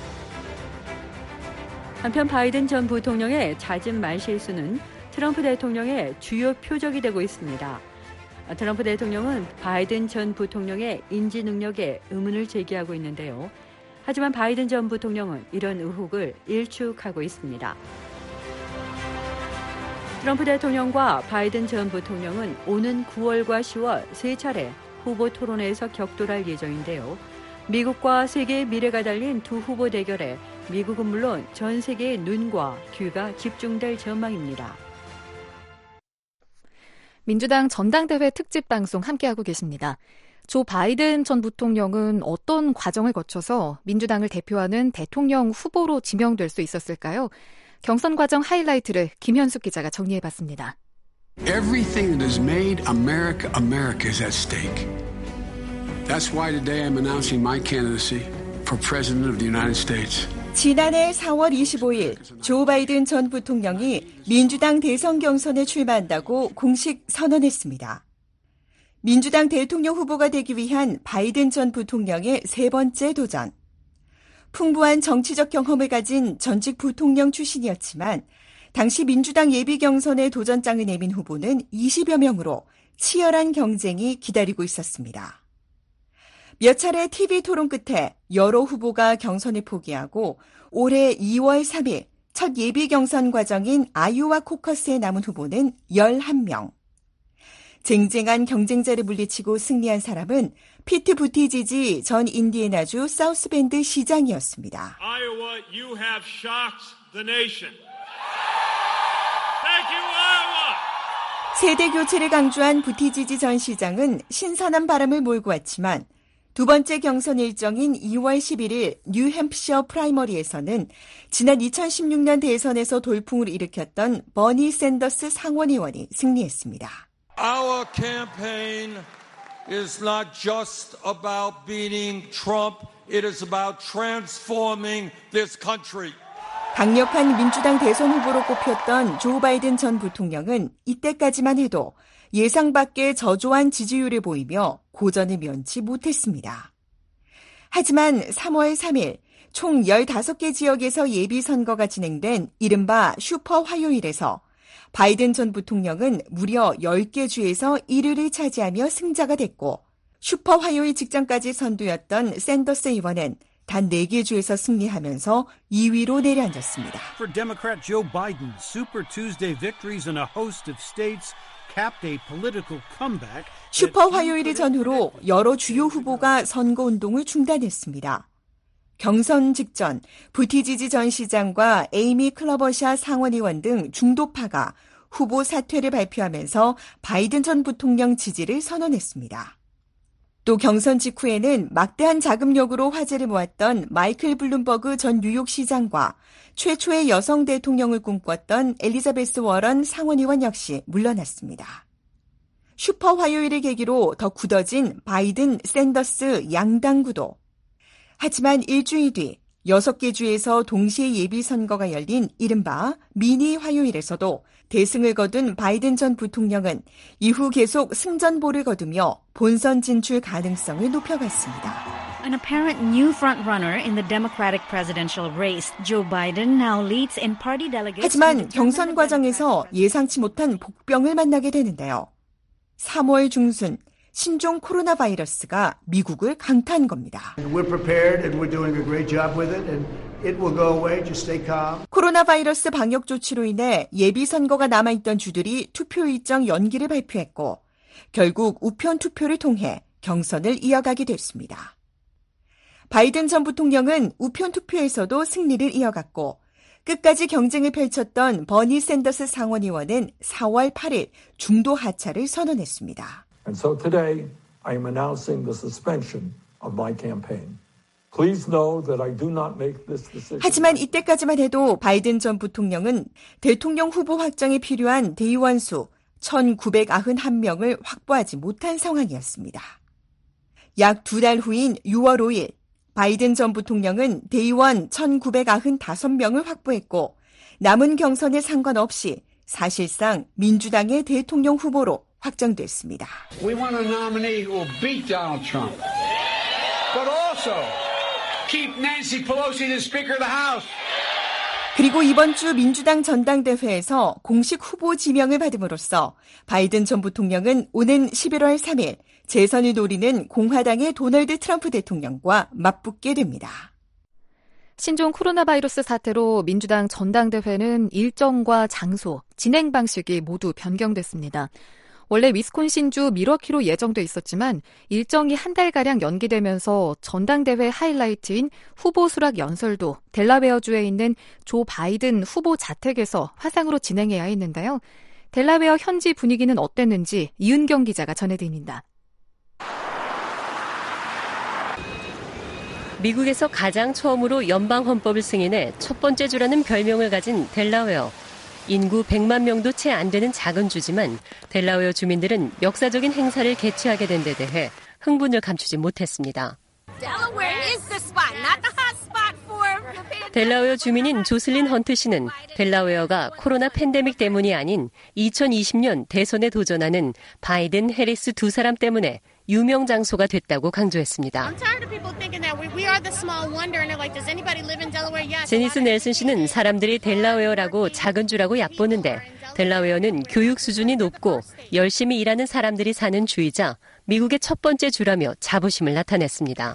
한편 바이든 전 부통령의 잦은 말실수는 트럼프 대통령의 주요 표적이 되고 있습니다. 트럼프 대통령은 바이든 전 부통령의 인지 능력에 의문을 제기하고 있는데요. 하지만 바이든 전 부통령은 이런 의혹을 일축하고 있습니다. 트럼프 대통령과 바이든 전 부통령은 오는 9월과 10월 세 차례 후보 토론회에서 격돌할 예정인데요. 미국과 세계의 미래가 달린 두 후보 대결에 미국은 물론 전 세계의 눈과 귀가 집중될 전망입니다.
민주당 전당대회 특집 방송 함께하고 계십니다. 조 바이든 전 부통령은 어떤 과정을 거쳐서 민주당을 대표하는 대통령 후보로 지명될 수 있었을까요? 경선 과정 하이라이트를 김현숙 기자가 정리해봤습니다.
Everything that has made America America is at stake. That's why today I'm announcing my candidacy for President of the United States.
지난해 4월 25일 조 바이든 전 부통령이 민주당 대선 경선에 출마한다고 공식 선언했습니다. 민주당 대통령 후보가 되기 위한 바이든 전 부통령의 세 번째 도전. 풍부한 정치적 경험을 가진 전직 부통령 출신이었지만 당시 민주당 예비 경선에 도전장을 내민 후보는 20여 명으로 치열한 경쟁이 기다리고 있었습니다. 몇 차례 TV 토론 끝에 여러 후보가 경선을 포기하고 올해 2월 3일 첫 예비 경선 과정인 아이오와 코커스에 남은 후보는 11명. 쟁쟁한 경쟁자를 물리치고 승리한 사람은 피트 부티지지 전 인디애나주 사우스밴드 시장이었습니다.
Iowa, you have shocked the nation. Thank you, Iowa.
세대 교체를 강조한 부티지지 전 시장은 신선한 바람을 몰고 왔지만 두 번째 경선 일정인 2월 11일 뉴햄프셔 프라이머리에서는 지난 2016년 대선에서 돌풍을 일으켰던 버니 샌더스 상원의원이 승리했습니다.
Our campaign is not just about beating Trump. It is about transforming this country.
강력한 민주당 대선 후보로 꼽혔던 조 바이든 전 부통령은 이때까지만 해도 예상 밖의 저조한 지지율을 보이며 고전을 면치 못했습니다. 하지만 3월 3일 총 15개 지역에서 예비선거가 진행된 이른바 슈퍼 화요일에서 바이든 전 부통령은 무려 10개 주에서 1위를 차지하며 승자가 됐고 슈퍼 화요일 직전까지 선두였던 샌더스 의원은 단 4개 주에서 승리하면서 2위로 내려앉았습니다.
For Democrat Joe Biden, Super Tuesday victories in a host of states capped a political comeback.
슈퍼 화요일을 전후로 여러 주요 후보가 선거운동을 중단했습니다. 경선 직전 부티지지 전 시장과 에이미 클러버샤 상원의원 등 중도파가 후보 사퇴를 발표하면서 바이든 전 부통령 지지를 선언했습니다. 또 경선 직후에는 막대한 자금력으로 화제를 모았던 마이클 블룸버그 전 뉴욕시장과 최초의 여성 대통령을 꿈꿨던 엘리자베스 워런 상원의원 역시 물러났습니다. 슈퍼 화요일을 계기로 더 굳어진 바이든, 샌더스 양당 구도. 하지만 일주일 뒤 6개 주에서 동시에 예비선거가 열린 이른바 미니 화요일에서도 대승을 거둔 바이든 전 부통령은 이후 계속 승전보를 거두며 본선 진출 가능성을 높여갔습니다.
An apparent new front-runner in the Democratic presidential race, Joe Biden now leads in party delegates.
하지만 경선 과정에서 예상치 못한 복병을 만나게 되는데요. 3월 중순 신종 코로나 바이러스가 미국을 강타한 겁니다.
We're prepared and we're doing a great job with it and it will go away. Just stay calm.
코로나 바이러스 방역 조치로 인해 예비 선거가 남아있던 주들이 투표 일정 연기를 발표했고 결국 우편 투표를 통해 경선을 이어가게 됐습니다. 바이든 전 부통령은 우편 투표에서도 승리를 이어갔고 끝까지 경쟁을 펼쳤던 버니 샌더스 상원의원은 4월 8일 중도 하차를 선언했습니다.
And so today I am announcing the suspension of my campaign. Please know that I do not make this decision.
하지만 이때까지만 해도 바이든 전 부통령은 대통령 후보 확정에 필요한 대의원 수 1,991명을 확보하지 못한 상황이었습니다. 약 2달 후인 6월 5일 바이든 전 부통령은 대의원 1,995명을 확보했고 남은 경선에 상관없이 사실상 민주당의 대통령 후보로 확정됐습니다.
We want a nominee who will beat Donald Trump, but also keep Nancy Pelosi the Speaker of the House.
그리고 이번 주 민주당 전당대회에서 공식 후보 지명을 받음으로써 바이든 전 부통령은 오는 11월 3일 재선을 노리는 공화당의 도널드 트럼프 대통령과 맞붙게 됩니다.
신종 코로나 바이러스 사태로 민주당 전당대회는 일정과 장소, 진행 방식이 모두 변경됐습니다. 원래 위스콘신주 밀워키로 예정돼 있었지만 일정이 한 달가량 연기되면서 전당대회 하이라이트인 후보 수락 연설도 델라웨어주에 있는 조 바이든 후보 자택에서 화상으로 진행해야 했는데요. 델라웨어 현지 분위기는 어땠는지 이은경 기자가 전해드립니다.
미국에서 가장 처음으로 연방헌법을 승인해 첫 번째 주라는 별명을 가진 델라웨어. 인구 100만 명도 채 안 되는 작은 주지만 델라웨어 주민들은 역사적인 행사를 개최하게 된 데 대해 흥분을 감추지 못했습니다. 델라웨어 주민인 조슬린 헌트 씨는 델라웨어가 코로나 팬데믹 때문이 아닌 2020년 대선에 도전하는 바이든, 해리스 두 사람 때문에 유명 장소가 됐다고 강조했습니다. 제니스 넬슨 씨는 사람들이 델라웨어라고 작은 주라고 얕보는데 델라웨어는 교육 수준이 높고 열심히 일하는 사람들이 사는 주이자 미국의 첫 번째 주라며 자부심을 나타냈습니다.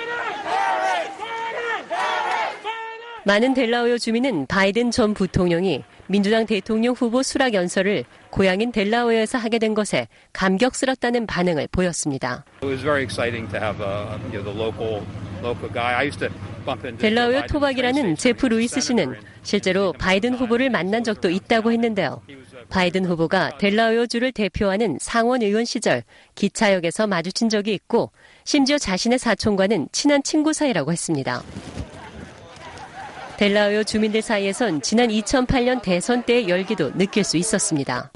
많은 델라웨어 주민은 바이든 전 부통령이 민주당 대통령 후보 수락 연설을 고향인 델라웨어에서 하게 된 것에 감격스럽다는 반응을 보였습니다. 델라웨어 토박이라는 제프 루이스 씨는 실제로 바이든 후보를 만난 적도 있다고 했는데요. 바이든 후보가 델라웨어주를 대표하는 상원 의원 시절 기차역에서 마주친 적이 있고 심지어 자신의 사촌과는 친한 친구 사이라고 했습니다. 델라웨어 주민들 사이에선 지난 2008년 대선 때의 열기도 느낄 수 있었습니다.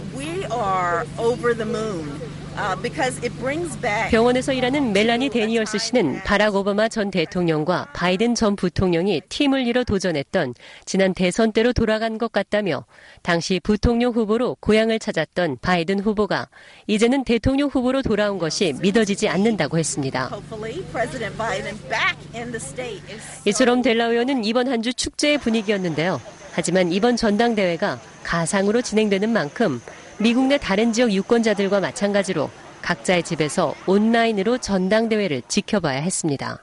병원에서 일하는 멜라니 데니얼스 씨는 바락 오바마 전 대통령과 바이든 전 부통령이 팀을 이뤄 도전했던 지난 대선 때로 돌아간 것 같다며 당시 부통령 후보로 고향을 찾았던 바이든 후보가 이제는 대통령 후보로 돌아온 것이 믿어지지 않는다고 했습니다. 이처럼 델라웨어는 이번 한 주 축제의 분위기였는데요. 하지만 이번 전당대회가 가상으로 진행되는 만큼 미국 내 다른 지역 유권자들과 마찬가지로 각자의 집에서 온라인으로 전당대회를 지켜봐야 했습니다.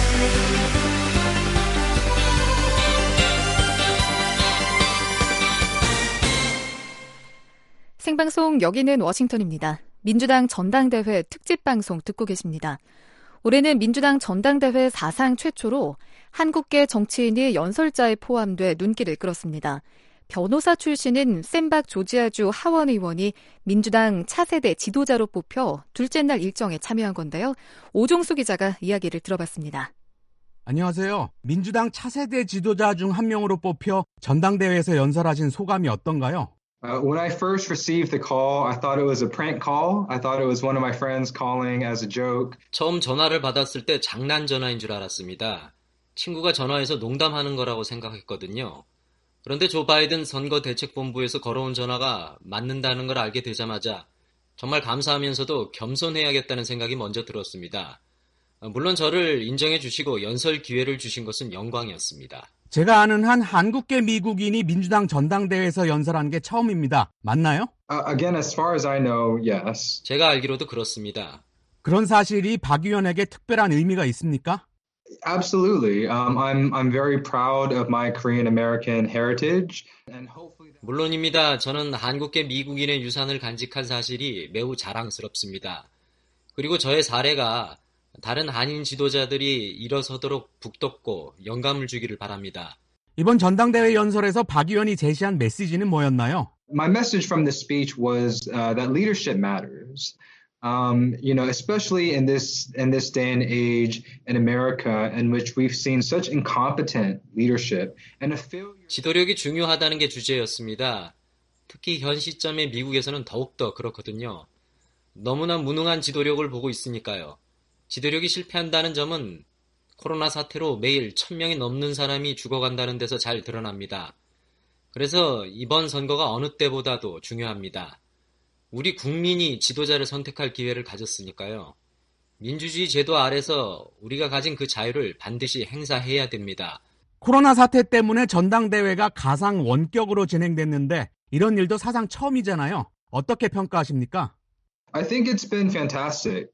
생방송 여기는 워싱턴입니다. 민주당 전당대회 특집방송 듣고 계십니다. 올해는 민주당 전당대회 사상 최초로 한국계 정치인이 연설자에 포함돼 눈길을 끌었습니다. 변호사 출신인 샌박 조지아주 하원 의원이 민주당 차세대 지도자로 뽑혀 둘째 날 일정에 참여한 건데요. 오종수 기자가 이야기를 들어봤습니다.
안녕하세요. 민주당 차세대 지도자 중 한 명으로 뽑혀 전당대회에서 연설하신 소감이 어떤가요?
When I first received the call, I thought it was a prank call. I thought it was one of my friends calling as a joke.
처음 전화를 받았을 때 장난 전화인 줄 알았습니다. 친구가 전화해서 농담하는 거라고 생각했거든요. 그런데 조 바이든 선거대책본부에서 걸어온 전화가 맞는다는 걸 알게 되자마자 정말 감사하면서도 겸손해야겠다는 생각이 먼저 들었습니다. 물론 저를 인정해 주시고 연설 기회를 주신 것은 영광이었습니다.
제가 아는 한 한국계 미국인이 민주당 전당대회에서 연설한 게 처음입니다. 맞나요?
Again, as far as I know, yes.
제가 알기로도 그렇습니다.
그런 사실이 박 의원에게 특별한 의미가 있습니까?
Absolutely. I'm very proud of my Korean American heritage. And hopefully
물론입니다. 저는 한국계 미국인의 유산을 간직한 사실이 매우 자랑스럽습니다. 그리고 저의 사례가 다른 한인 지도자들이 일어서도록 북돋고 영감을 주기를 바랍니다.
이번 전당대회 연설에서 박 의원이 제시한 메시지는 뭐였나요?
My message from this speech was that leadership matters. Especially in this day and age in America in which we've seen such incompetent leadership and a failure.
지도력이 중요하다는 게 주제였습니다. 특히 현 시점에 미국에서는 더욱더 그렇거든요. 너무나 무능한 지도력을 보고 있으니까요. 지도력이 실패한다는 점은 코로나 사태로 매일 1000명이 넘는 사람이 죽어간다는 데서 잘 드러납니다. 그래서 이번 선거가 어느 때보다도 중요합니다. 우리 국민이 지도자를 선택할 기회를 가졌으니까요. 민주주의 제도 아래서 우리가 가진 그 자유를 반드시 행사해야 됩니다.
코로나 사태 때문에 전당대회가 가상 원격으로 진행됐는데 이런 일도 사상 처음이잖아요. 어떻게 평가하십니까?
I think it's been fantastic,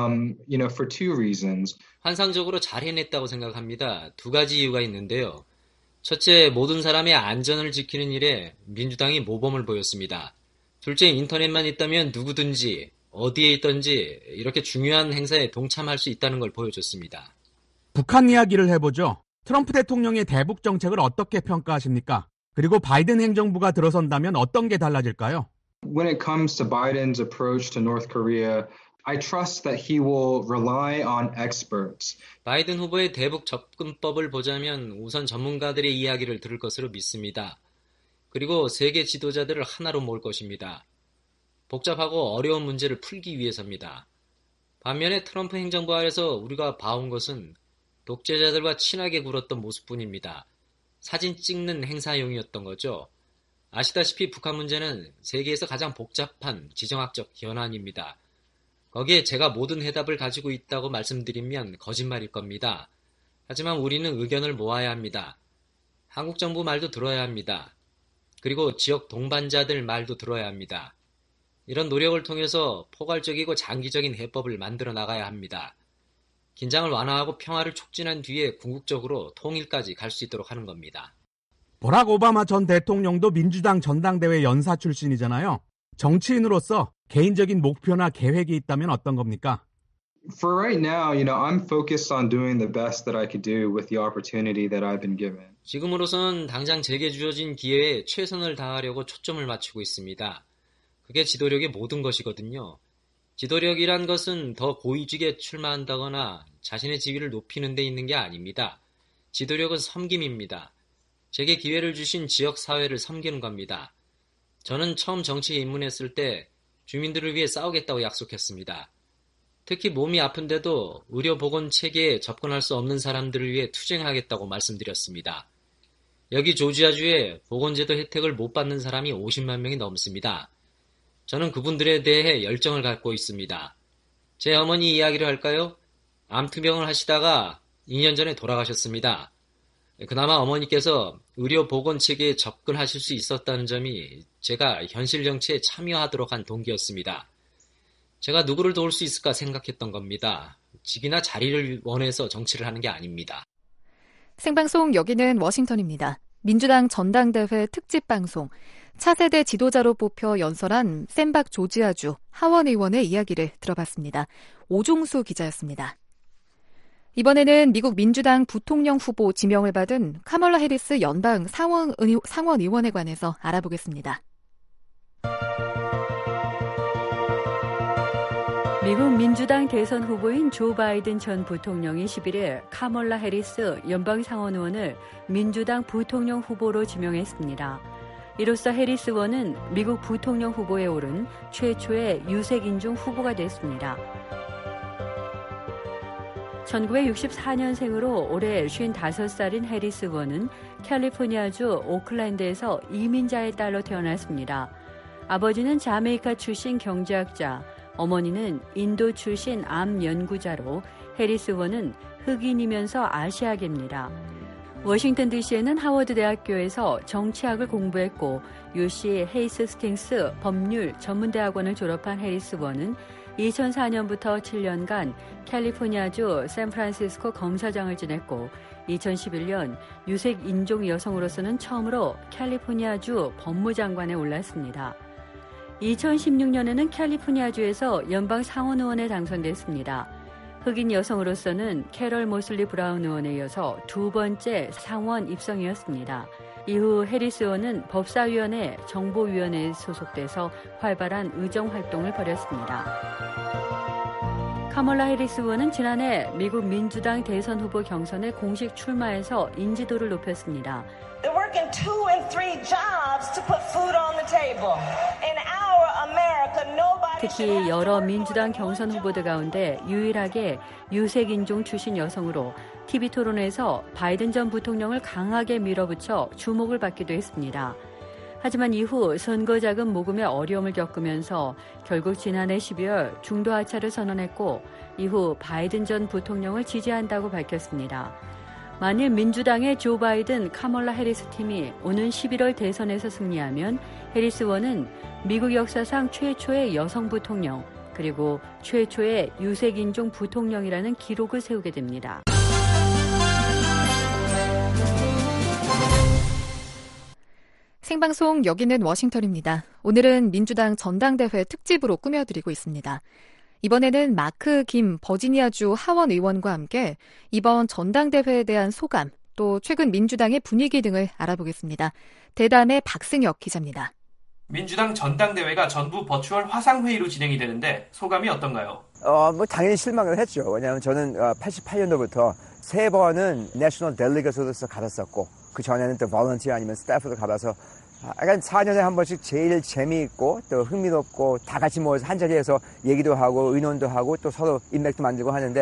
for two reasons.
환상적으로 잘 해냈다고 생각합니다. 두 가지 이유가 있는데요. 첫째, 모든 사람의 안전을 지키는 일에 민주당이 모범을 보였습니다. 둘째, 인터넷만 있다면 누구든지 어디에 있든지 이렇게 중요한 행사에 동참할 수 있다는 걸 보여줬습니다.
북한 이야기를 해보죠. 트럼프 대통령의 대북 정책을 어떻게 평가하십니까? 그리고 바이든 행정부가 들어선다면 어떤 게 달라질까요?
When it comes to Biden's approach to North Korea, I trust that he will rely on experts.
바이든 후보의 대북 접근법을 보자면 우선 전문가들의 이야기를 들을 것으로 믿습니다. 그리고 세계 지도자들을 하나로 모을 것입니다. 복잡하고 어려운 문제를 풀기 위해서입니다. 반면에 트럼프 행정부 아래서 우리가 봐온 것은 독재자들과 친하게 굴었던 모습뿐입니다. 사진 찍는 행사용이었던 거죠. 아시다시피 북한 문제는 세계에서 가장 복잡한 지정학적 현안입니다. 거기에 제가 모든 해답을 가지고 있다고 말씀드리면 거짓말일 겁니다. 하지만 우리는 의견을 모아야 합니다. 한국 정부 말도 들어야 합니다. 그리고 지역 동반자들 말도 들어야 합니다. 이런 노력을 통해서 포괄적이고 장기적인 해법을 만들어 나가야 합니다. 긴장을 완화하고 평화를 촉진한 뒤에 궁극적으로 통일까지 갈 수 있도록 하는 겁니다.
버락 오바마 전 대통령도 민주당 전당대회 연사 출신이잖아요. 정치인으로서 개인적인 목표나 계획이 있다면 어떤 겁니까?
For right now, I'm focused on doing the best that I could do with the opportunity that I've been given.
지금으로선 당장 제게 주어진 기회에 최선을 다하려고 초점을 맞추고 있습니다. 그게 지도력의 모든 것이거든요. 지도력이란 것은 더 고위직에 출마한다거나 자신의 지위를 높이는 데 있는 게 아닙니다. 지도력은 섬김입니다. 제게 기회를 주신 지역사회를 섬기는 겁니다. 저는 처음 정치에 입문했을 때 주민들을 위해 싸우겠다고 약속했습니다. 특히 몸이 아픈데도 의료보건체계에 접근할 수 없는 사람들을 위해 투쟁하겠다고 말씀드렸습니다. 여기 조지아주에 보건제도 혜택을 못 받는 사람이 50만 명이 넘습니다. 저는 그분들에 대해 열정을 갖고 있습니다. 제 어머니 이야기를 할까요? 암투병을 하시다가 2년 전에 돌아가셨습니다. 그나마 어머니께서 의료보건체계에 접근하실 수 있었다는 점이 제가 현실 정치에 참여하도록 한 동기였습니다. 제가 누구를 도울 수 있을까 생각했던 겁니다. 직이나 자리를 원해서 정치를 하는 게 아닙니다.
생방송 여기는 워싱턴입니다. 민주당 전당대회 특집방송. 차세대 지도자로 뽑혀 연설한 샌박 조지아주 하원 의원의 이야기를 들어봤습니다. 오종수 기자였습니다. 이번에는 미국 민주당 부통령 후보 지명을 받은 카멀라 해리스 연방 상원 의원에 관해서 알아보겠습니다.
미국 민주당 대선 후보인 조 바이든 전 부통령이 11일 카멀라 해리스 연방 상원 의원을 민주당 부통령 후보로 지명했습니다. 이로써 해리스 의원은 미국 부통령 후보에 오른 최초의 유색인종 후보가 됐습니다. 1964년생으로 올해 55살인 해리스 의원은 캘리포니아주 오클랜드에서 이민자의 딸로 태어났습니다. 아버지는 자메이카 출신 경제학자, 어머니는 인도 출신 암 연구자로 해리스 의원은 흑인이면서 아시아계입니다. 워싱턴 DC에는 하워드 대학교에서 정치학을 공부했고 UC 헤이스 스팅스 법률 전문대학원을 졸업한 해리스 의원은 2004년부터 7년간 캘리포니아주 샌프란시스코 검사장을 지냈고 2011년 유색 인종 여성으로서는 처음으로 캘리포니아주 법무장관에 올랐습니다. 2016년에는 캘리포니아주에서 연방 상원 의원에 당선됐습니다. 흑인 여성으로서는 캐럴 모슬리 브라운 의원에 이어서 두 번째 상원 입성이었습니다. 이후 해리스 의원은 법사위원회 정보위원회에 소속돼서 활발한 의정활동을 벌였습니다. 카멀라 해리스 의원은 지난해 미국 민주당 대선 후보 경선에 공식 출마해서 인지도를 높였습니다.
They're working 2 and 3 jobs to put food on the table. In our America, nobody
특히 여러 민주당 경선 후보들 가운데 유일하게 유색인종 출신 여성으로 TV 토론에서 바이든 전 부통령을 강하게 밀어붙여 주목을 받기도 했습니다. 하지만 이후 선거 자금 모금에 어려움을 겪으면서 결국 지난해 12월 중도 하차를 선언했고 이후 바이든 전 부통령을 지지한다고 밝혔습니다. 만일 민주당의 조 바이든, 카멀라 해리스 팀이 오는 11월 대선에서 승리하면 해리스 의원은 미국 역사상 최초의 여성 부통령 그리고 최초의 유색인종 부통령이라는 기록을 세우게 됩니다.
생방송 여기는 워싱턴입니다. 오늘은 민주당 전당대회 특집으로 꾸며드리고 있습니다. 이번에는 마크 김 버지니아주 하원 의원과 함께 이번 전당대회에 대한 소감, 또 최근 민주당의 분위기 등을 알아보겠습니다. 대담의 박승혁 기자입니다.
민주당 전당대회가 전부 버추얼 화상회의로 진행이 되는데 소감이 어떤가요?
당연히 실망을 했죠. 왜냐하면 저는 88년도부터 3번은 내셔널 델리게이트로서 가봤었고 그 전에는 또 volunteer 아니면 스태프로 가봐서 약간 4년에 한 번씩 제일 재미있고 또 흥미롭고 다 같이 모여서 한자리에서 얘기도 하고 의논도 하고 또 서로 인맥도 만들고 하는데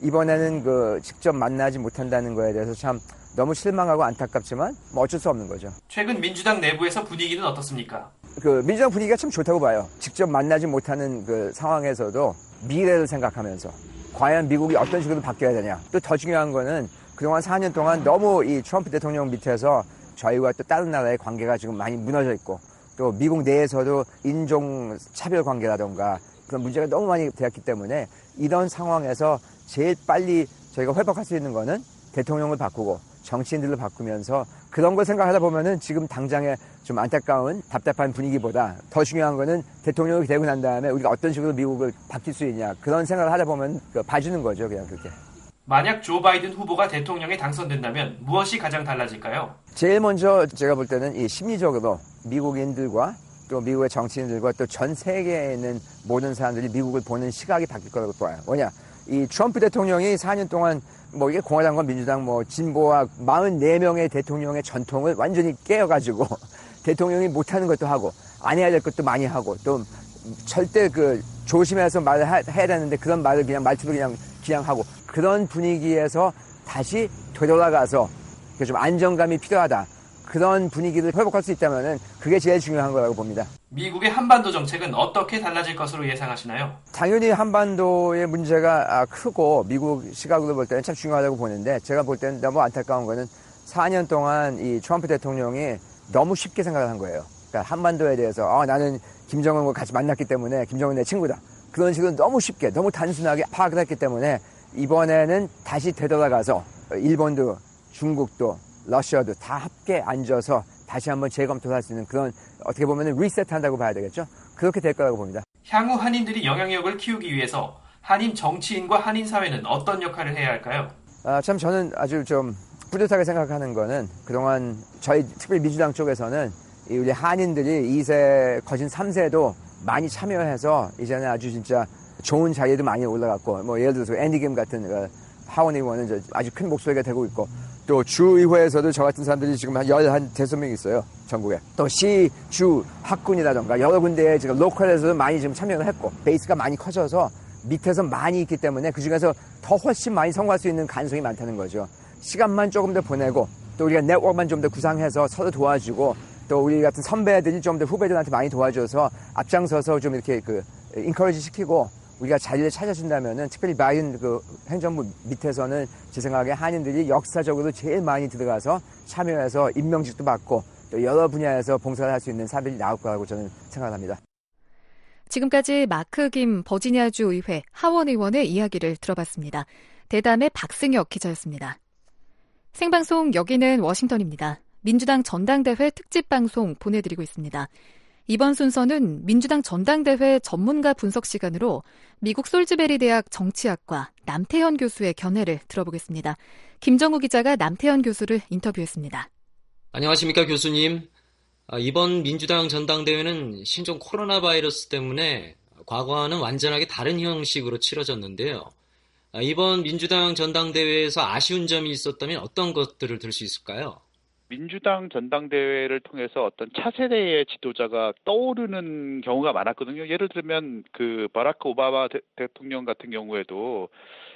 이번에는 직접 만나지 못한다는 거에 대해서 참 너무 실망하고 안타깝지만 어쩔 수 없는 거죠.
최근 민주당 내부에서 분위기는 어떻습니까?
민주당 분위기가 참 좋다고 봐요. 직접 만나지 못하는 상황에서도 미래를 생각하면서 과연 미국이 어떤 식으로 바뀌어야 되냐. 또 더 중요한 거는 그동안 4년 동안 너무 이 트럼프 대통령 밑에서 저희와 또 다른 나라의 관계가 지금 많이 무너져 있고 또 미국 내에서도 인종 차별 관계라던가 그런 문제가 너무 많이 되었기 때문에 이런 상황에서 제일 빨리 저희가 회복할 수 있는 거는 대통령을 바꾸고 정치인들을 바꾸면서 그런 걸 생각하다 보면은 지금 당장에 좀 안타까운 답답한 분위기보다 더 중요한 거는 대통령이 되고 난 다음에 우리가 어떤 식으로 미국을 바뀔 수 있냐 그런 생각을 하다 보면 봐주는 거죠. 그냥 그렇게.
만약 조 바이든 후보가 대통령에 당선된다면 무엇이 가장 달라질까요?
제일 먼저 제가 볼 때는 이 심리적으로 미국인들과 또 미국의 정치인들과 또 전 세계에 있는 모든 사람들이 미국을 보는 시각이 바뀔 거라고 봐요. 뭐냐? 이 트럼프 대통령이 4년 동안 이게 공화당과 민주당 진보와 44명의 대통령의 전통을 완전히 깨어가지고 대통령이 못하는 것도 하고 안 해야 될 것도 많이 하고 또 절대 조심해서 말을 해야 되는데 그런 말을 그냥 말투로 그냥 하고 그런 분위기에서 다시 되돌아가서 좀 안정감이 필요하다. 그런 분위기를 회복할 수 있다면은 그게 제일 중요한 거라고 봅니다.
미국의 한반도 정책은 어떻게 달라질 것으로 예상하시나요?
당연히 한반도의 문제가 크고 미국 시각으로 볼 때는 참 중요하다고 보는데 제가 볼 때는 너무 안타까운 거는 4년 동안 이 트럼프 대통령이 너무 쉽게 생각을 한 거예요. 그러니까 한반도에 대해서 나는 김정은과 같이 만났기 때문에 김정은 내 친구다. 그런 식으로 너무 쉽게 너무 단순하게 파악을 했기 때문에 이번에는 다시 되돌아가서 일본도 중국도 러시아도 다 함께 앉아서 다시 한번 재검토할 수 있는 그런 어떻게 보면 리셋한다고 봐야 되겠죠. 그렇게 될 거라고 봅니다.
향후 한인들이 영향력을 키우기 위해서 한인 정치인과 한인 사회는 어떤 역할을 해야 할까요?
참 저는 아주 좀 뿌듯하게 생각하는 거는 그동안 저희 특별히 민주당 쪽에서는 우리 한인들이 2세 거진 3세도 많이 참여해서 이제는 아주 진짜 좋은 자리에도 많이 올라갔고 예를 들어서 앤디 김 같은 하원 의원은 아주 큰 목소리가 되고 있고 또 주의회에서도 저 같은 사람들이 지금 한 15명 있어요. 전국에. 또 시, 주, 학군이라던가 여러 군데에 지금 로컬에서도 많이 지금 참여를 했고 베이스가 많이 커져서 밑에서 많이 있기 때문에 그중에서 더 훨씬 많이 성공할 수 있는 가능성이 많다는 거죠. 시간만 조금 더 보내고 또 우리가 네트워크만 좀 더 구상해서 서로 도와주고 또 우리 같은 선배들이 좀 더 후배들한테 많이 도와줘서 앞장서서 좀 이렇게 인커리지 시키고 우리가 자리를 찾아준다면은 특별히 바이든 행정부 밑에서는 제 생각에 한인들이 역사적으로 제일 많이 들어가서 참여해서 임명직도 받고 또 여러 분야에서 봉사를 할 수 있는 사람들이 나올 거라고 저는 생각합니다.
지금까지 마크 김 버지니아주 의회 하원 의원의 이야기를 들어봤습니다. 대담의 박승혁 기자였습니다. 생방송 여기는 워싱턴입니다. 민주당 전당대회 특집 방송 보내드리고 있습니다. 이번 순서는 민주당 전당대회 전문가 분석 시간으로 미국 솔즈베리 대학 정치학과 남태현 교수의 견해를 들어보겠습니다. 김정우 기자가 남태현 교수를 인터뷰했습니다.
안녕하십니까 교수님. 이번 민주당 전당대회는 신종 코로나 바이러스 때문에 과거와는 완전하게 다른 형식으로 치러졌는데요. 이번 민주당 전당대회에서 아쉬운 점이 있었다면 어떤 것들을 들 수 있을까요?
민주당 전당대회를 통해서 어떤 차세대의 지도자가 떠오르는 경우가 많았거든요. 예를 들면 바라크 오바마 대통령 같은 경우에도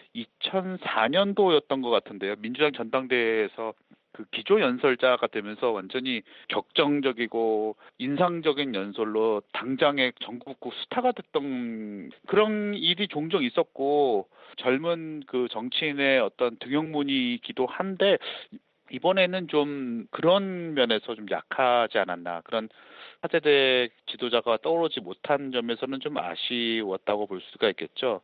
2004년도였던 것 같은데요. 민주당 전당대회에서 기조 연설자가 되면서 완전히 격정적이고 인상적인 연설로 당장의 전국구 스타가 됐던 그런 일이 종종 있었고 젊은 정치인의 어떤 등용문이기도 한데 이번에는 좀 그런 면에서 좀 약하지 않았나. 그런 차세대 지도자가 떠오르지 못한 점에서는 좀 아쉬웠다고 볼 수가 있겠죠.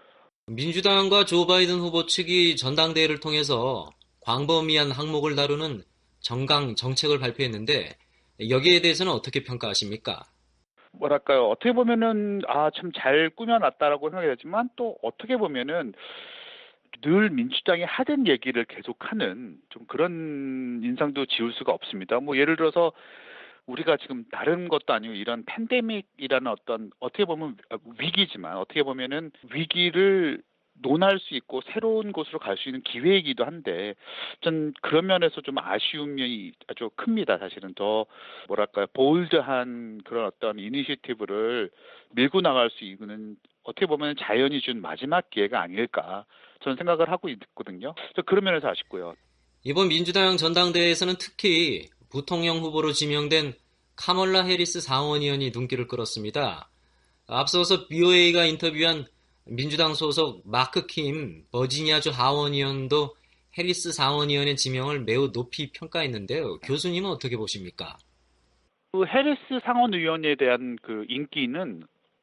민주당과 조 바이든 후보 측이 전당대회를 통해서 광범위한 항목을 다루는 정강 정책을 발표했는데 여기에 대해서는 어떻게 평가하십니까?
뭐랄까요. 어떻게 보면은 참 잘 꾸며놨다라고 생각이 되지만 또 어떻게 보면은 늘 민주당이 하던 얘기를 계속하는 좀 그런 인상도 지울 수가 없습니다. 뭐 예를 들어서 우리가 지금 다른 것도 아니고 이런 팬데믹이라는 어떻게 보면 위기지만 어떻게 보면은 위기를 논할 수 있고 새로운 곳으로 갈 수 있는 기회이기도 한데 전 그런 면에서 좀 아쉬운 면이 아주 큽니다. 사실은 더 뭐랄까요 볼드한 그런 어떤 이니셔티브를 밀고 나갈 수 있는 어떻게 보면 자연이 준 마지막 기회가 아닐까 저는 생각을 하고 있거든요. 그래서 그런 면에서 아쉽고요.
이번 민주당 전당대회에서는 특히 부통령 후보로 지명된 카멀라 해리스 상원의원이 눈길을 끌었습니다. 앞서서 BOA가 인터뷰한 민주당 소속 마크 킴 버지니아주 하원의원도 해리스 상원의원의 지명을 매우 높이 평가했는데요. 교수님은 어떻게 보십니까?
그 해리스 상원의원에 대한 그 인기는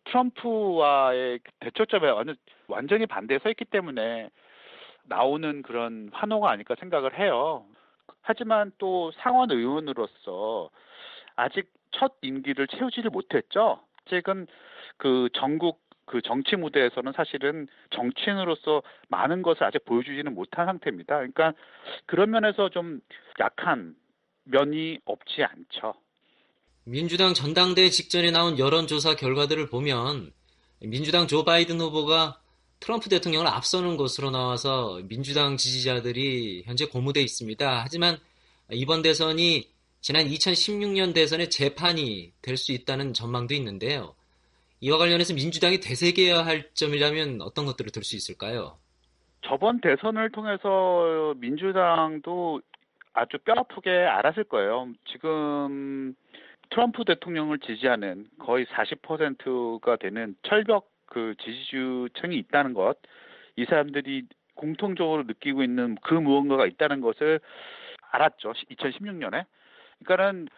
트럼프와의 대초점에 완전히 반대에 서 있기 때문에 나오는 그런 환호가 아닐까 생각을 해요. 하지만 또 상원의원으로서 아직 첫 임기를 채우지를 못했죠. 최근 그 전국 그 정치 무대에서는 사실은 정치인으로서 많은 것을 아직 보여주지는 못한 상태입니다. 그러니까 그런 면에서 좀 약한 면이 없지 않죠.
민주당 전당대회 직전에 나온 여론조사 결과들을 보면 민주당 조 바이든 후보가 트럼프 대통령을 앞서는 것으로 나와서 민주당 지지자들이 현재 고무돼 있습니다. 하지만 이번 대선이 지난 2016년 대선의 재판이 될 수 있다는 전망도 있는데요. 이와 관련해서 민주당이 되새겨야 할 점이라면 어떤 것들을 들 수 있을까요?
저번 대선을 통해서 민주당도 아주 뼈아프게 알았을 거예요. 지금 트럼프 대통령을 지지하는 거의 40%가 되는 철벽 그 지지층이 있다는 것, 이 사람들이 공통적으로 느끼고 있는 그 무언가가 있다는 것을 알았죠. 2016년에. 그러니까는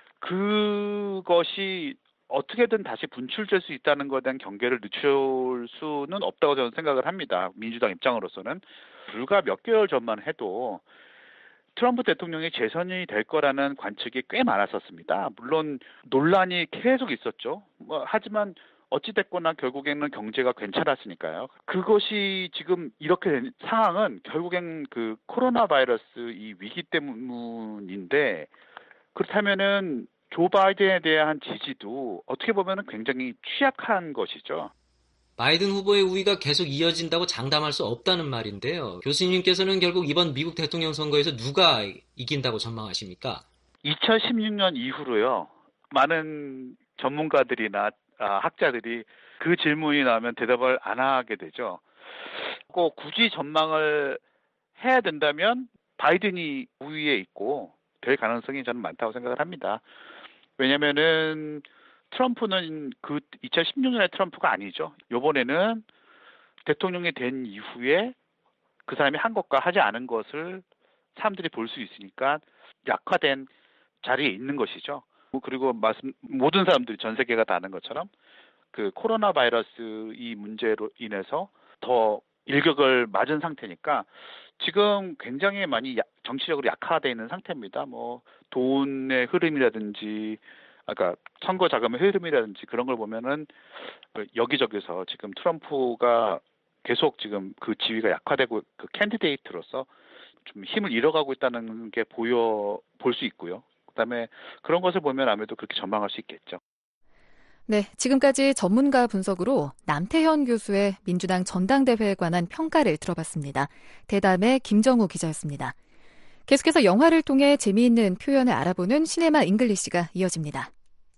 그것이 어떻게든 다시 분출될 수 있다는 것에 대한 경계를 늦출 수는 없다고 저는 생각을 합니다. 민주당 입장으로서는. 불과 몇 개월 전만 해도 트럼프 대통령이 재선이 될 거라는 관측이 꽤 많았었습니다. 물론 논란이 계속 있었죠. 하지만 어찌됐거나 결국에는 경제가 괜찮았으니까요. 그것이 지금 이렇게 된 상황은 결국엔 그 코로나 바이러스 이 위기 때문인데, 그렇다면은 조 바이든에 대한 지지도 어떻게 보면은 굉장히 취약한 것이죠.
바이든 후보의 우위가 계속 이어진다고 장담할 수 없다는 말인데요. 교수님께서는 결국 이번 미국 대통령 선거에서 누가 이긴다고 전망하십니까?
2016년 이후로요. 많은 전문가들이나 학자들이 그 질문이 나오면 대답을 안 하게 되죠. 꼭 굳이 전망을 해야 된다면 바이든이 우위에 있고 될 가능성이 저는 많다고 생각을 합니다. 왜냐면은 트럼프는 그 2016년의 트럼프가 아니죠. 이번에는 대통령이 된 이후에 그 사람이 한 것과 하지 않은 것을 사람들이 볼 수 있으니까 약화된 자리에 있는 것이죠. 그리고 모든 사람들이 전 세계가 다 아는 것처럼 그 코로나 바이러스 이 문제로 인해서 더 일격을 맞은 상태니까 지금 굉장히 많이 정치적으로 약화되어 있는 상태입니다. 뭐 돈의 흐름이라든지 아까 선거 자금의 흐름이라든지 그런 걸 보면은 여기저기서 지금 트럼프가 계속 지금 그 지위가 약화되고 그 캔디데이트로서 좀 힘을 잃어가고 있다는 게 볼 수 있고요. 그다음에 그런 것을 보면 아무래도 그렇게 전망할 수 있겠죠.
네, 지금까지 전문가 분석으로 남태현 교수의 민주당 전당대회에 관한 평가를 들어봤습니다. 대담의 김정우 기자였습니다. 계속해서 영화를 통해 재미있는 표현을 알아보는 시네마 잉글리시가 이어집니다.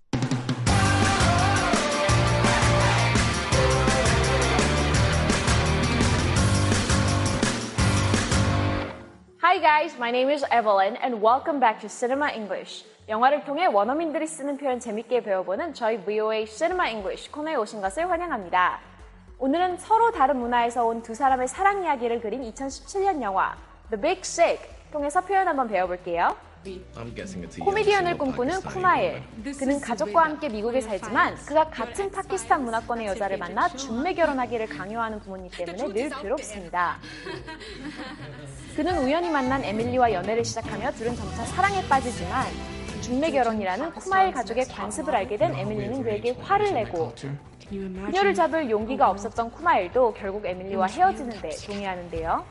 Hi guys, my name is Evelyn and welcome back to Cinema English. 영화를 통해 원어민들이 쓰는 표현 재밌게 배워보는 저희 VOA Cinema English 코너에 오신 것을 환영합니다. 오늘은 서로 다른 문화에서 온 두 사람의 사랑 이야기를 그린 2017년 영화 The Big Sick 통해서 표현 한번 배워볼게요. 코미디언을 꿈꾸는 쿠마일. 그는 가족과 함께 미국에 살지만 그가 같은 파키스탄 문화권의 여자를 만나 준매 결혼하기를 강요하는 부모님 때문에 늘 괴롭습니다. 그는 우연히 만난 에밀리와 연애를 시작하며 둘은 점차 사랑에 빠지지만 중매 결혼이라는 쿠마일 가족의 관습을 알게 된 에밀리는 그에게 화를 내고 그녀를 잡을 용기가 없었던 쿠마일도 결국 에밀리와 헤어지는데 동의하는데요.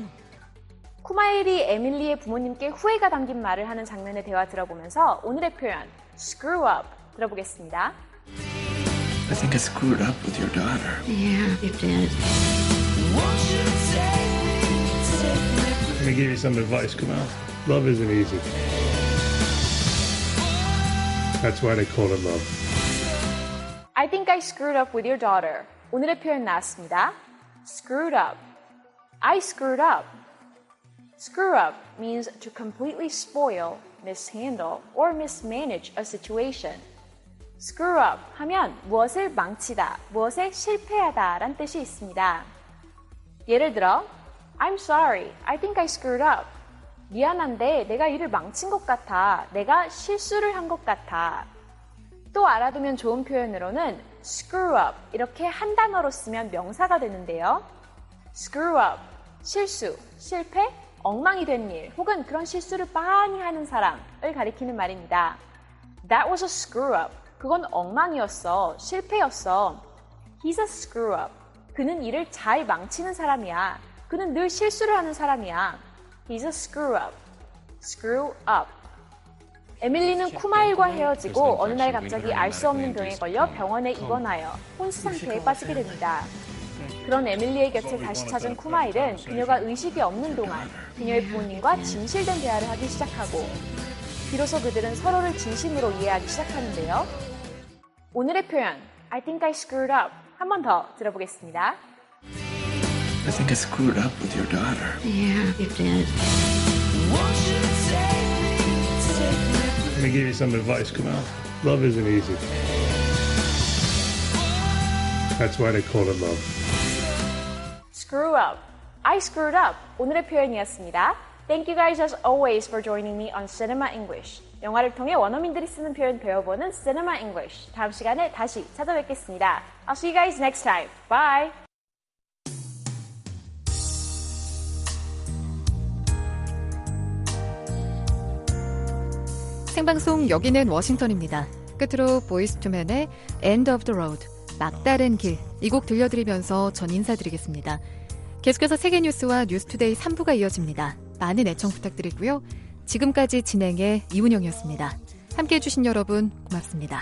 쿠마일이 에밀리의 부모님께 후회가 담긴 말을 하는 장면의 대화 들어보면서 오늘의 표현 screw up 들어보겠습니다.
I think I screwed up with your daughter.
Yeah, you did.
Let me give you some advice, Kamal. Love isn't easy. That's why they call it love.
I think I screwed up with your daughter. 오늘의 표현 나왔습니다. Screwed up. I screwed up. Screw up means to completely spoil, mishandle, or mismanage a situation. Screw up 하면 무엇을 망치다, 무엇에 실패하다 란 뜻이 있습니다. 예를 들어, I'm sorry, I think I screwed up. 미안한데 내가 일을 망친 것 같아. 내가 실수를 한 것 같아. 또 알아두면 좋은 표현으로는 screw up 이렇게 한 단어로 쓰면 명사가 되는데요. screw up, 실수, 실패, 엉망이 된 일 혹은 그런 실수를 많이 하는 사람을 가리키는 말입니다. That was a screw up. 그건 엉망이었어. 실패였어. He's a screw up. 그는 일을 잘 망치는 사람이야. 그는 늘 실수를 하는 사람이야. He's a screw up. Screw up. 에밀리는 쿠마일과 헤어지고 어느 날 갑자기 알 수 없는 병에 걸려 병원에 입원하여 혼수 상태에 빠지게 됩니다. 그런 에밀리의 곁에 다시 찾은 쿠마일은 그녀가 의식이 없는 동안 그녀의 부모님과 진실된 대화를 하기 시작하고 비로소 그들은 서로를 진심으로 이해하기 시작하는데요. 오늘의 표현 I think I screwed up 한 번 더 들어보겠습니다.
I think I screwed up with your daughter.
Yeah, you did.
Let me give you some advice, Kamal. Love isn't easy. That's why they call it love.
Screw up. I screwed up. 오늘의 표현이었습니다. Thank you guys as always for joining me on Cinema English. 영화를 통해 원어민들이 쓰는 표현 배워보는 Cinema English. 다음 시간에 다시 찾아뵙겠습니다. I'll see you guys next time. Bye!
생방송 여기는 워싱턴입니다. 끝으로 보이스 투맨의 End of the Road, 막다른 길, 이 곡 들려드리면서 전 인사드리겠습니다. 계속해서 세계뉴스와 뉴스투데이 3부가 이어집니다. 많은 애청 부탁드리고요. 지금까지 진행의 이운영이었습니다. 함께해 주신 여러분 고맙습니다.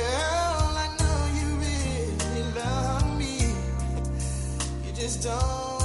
Just don't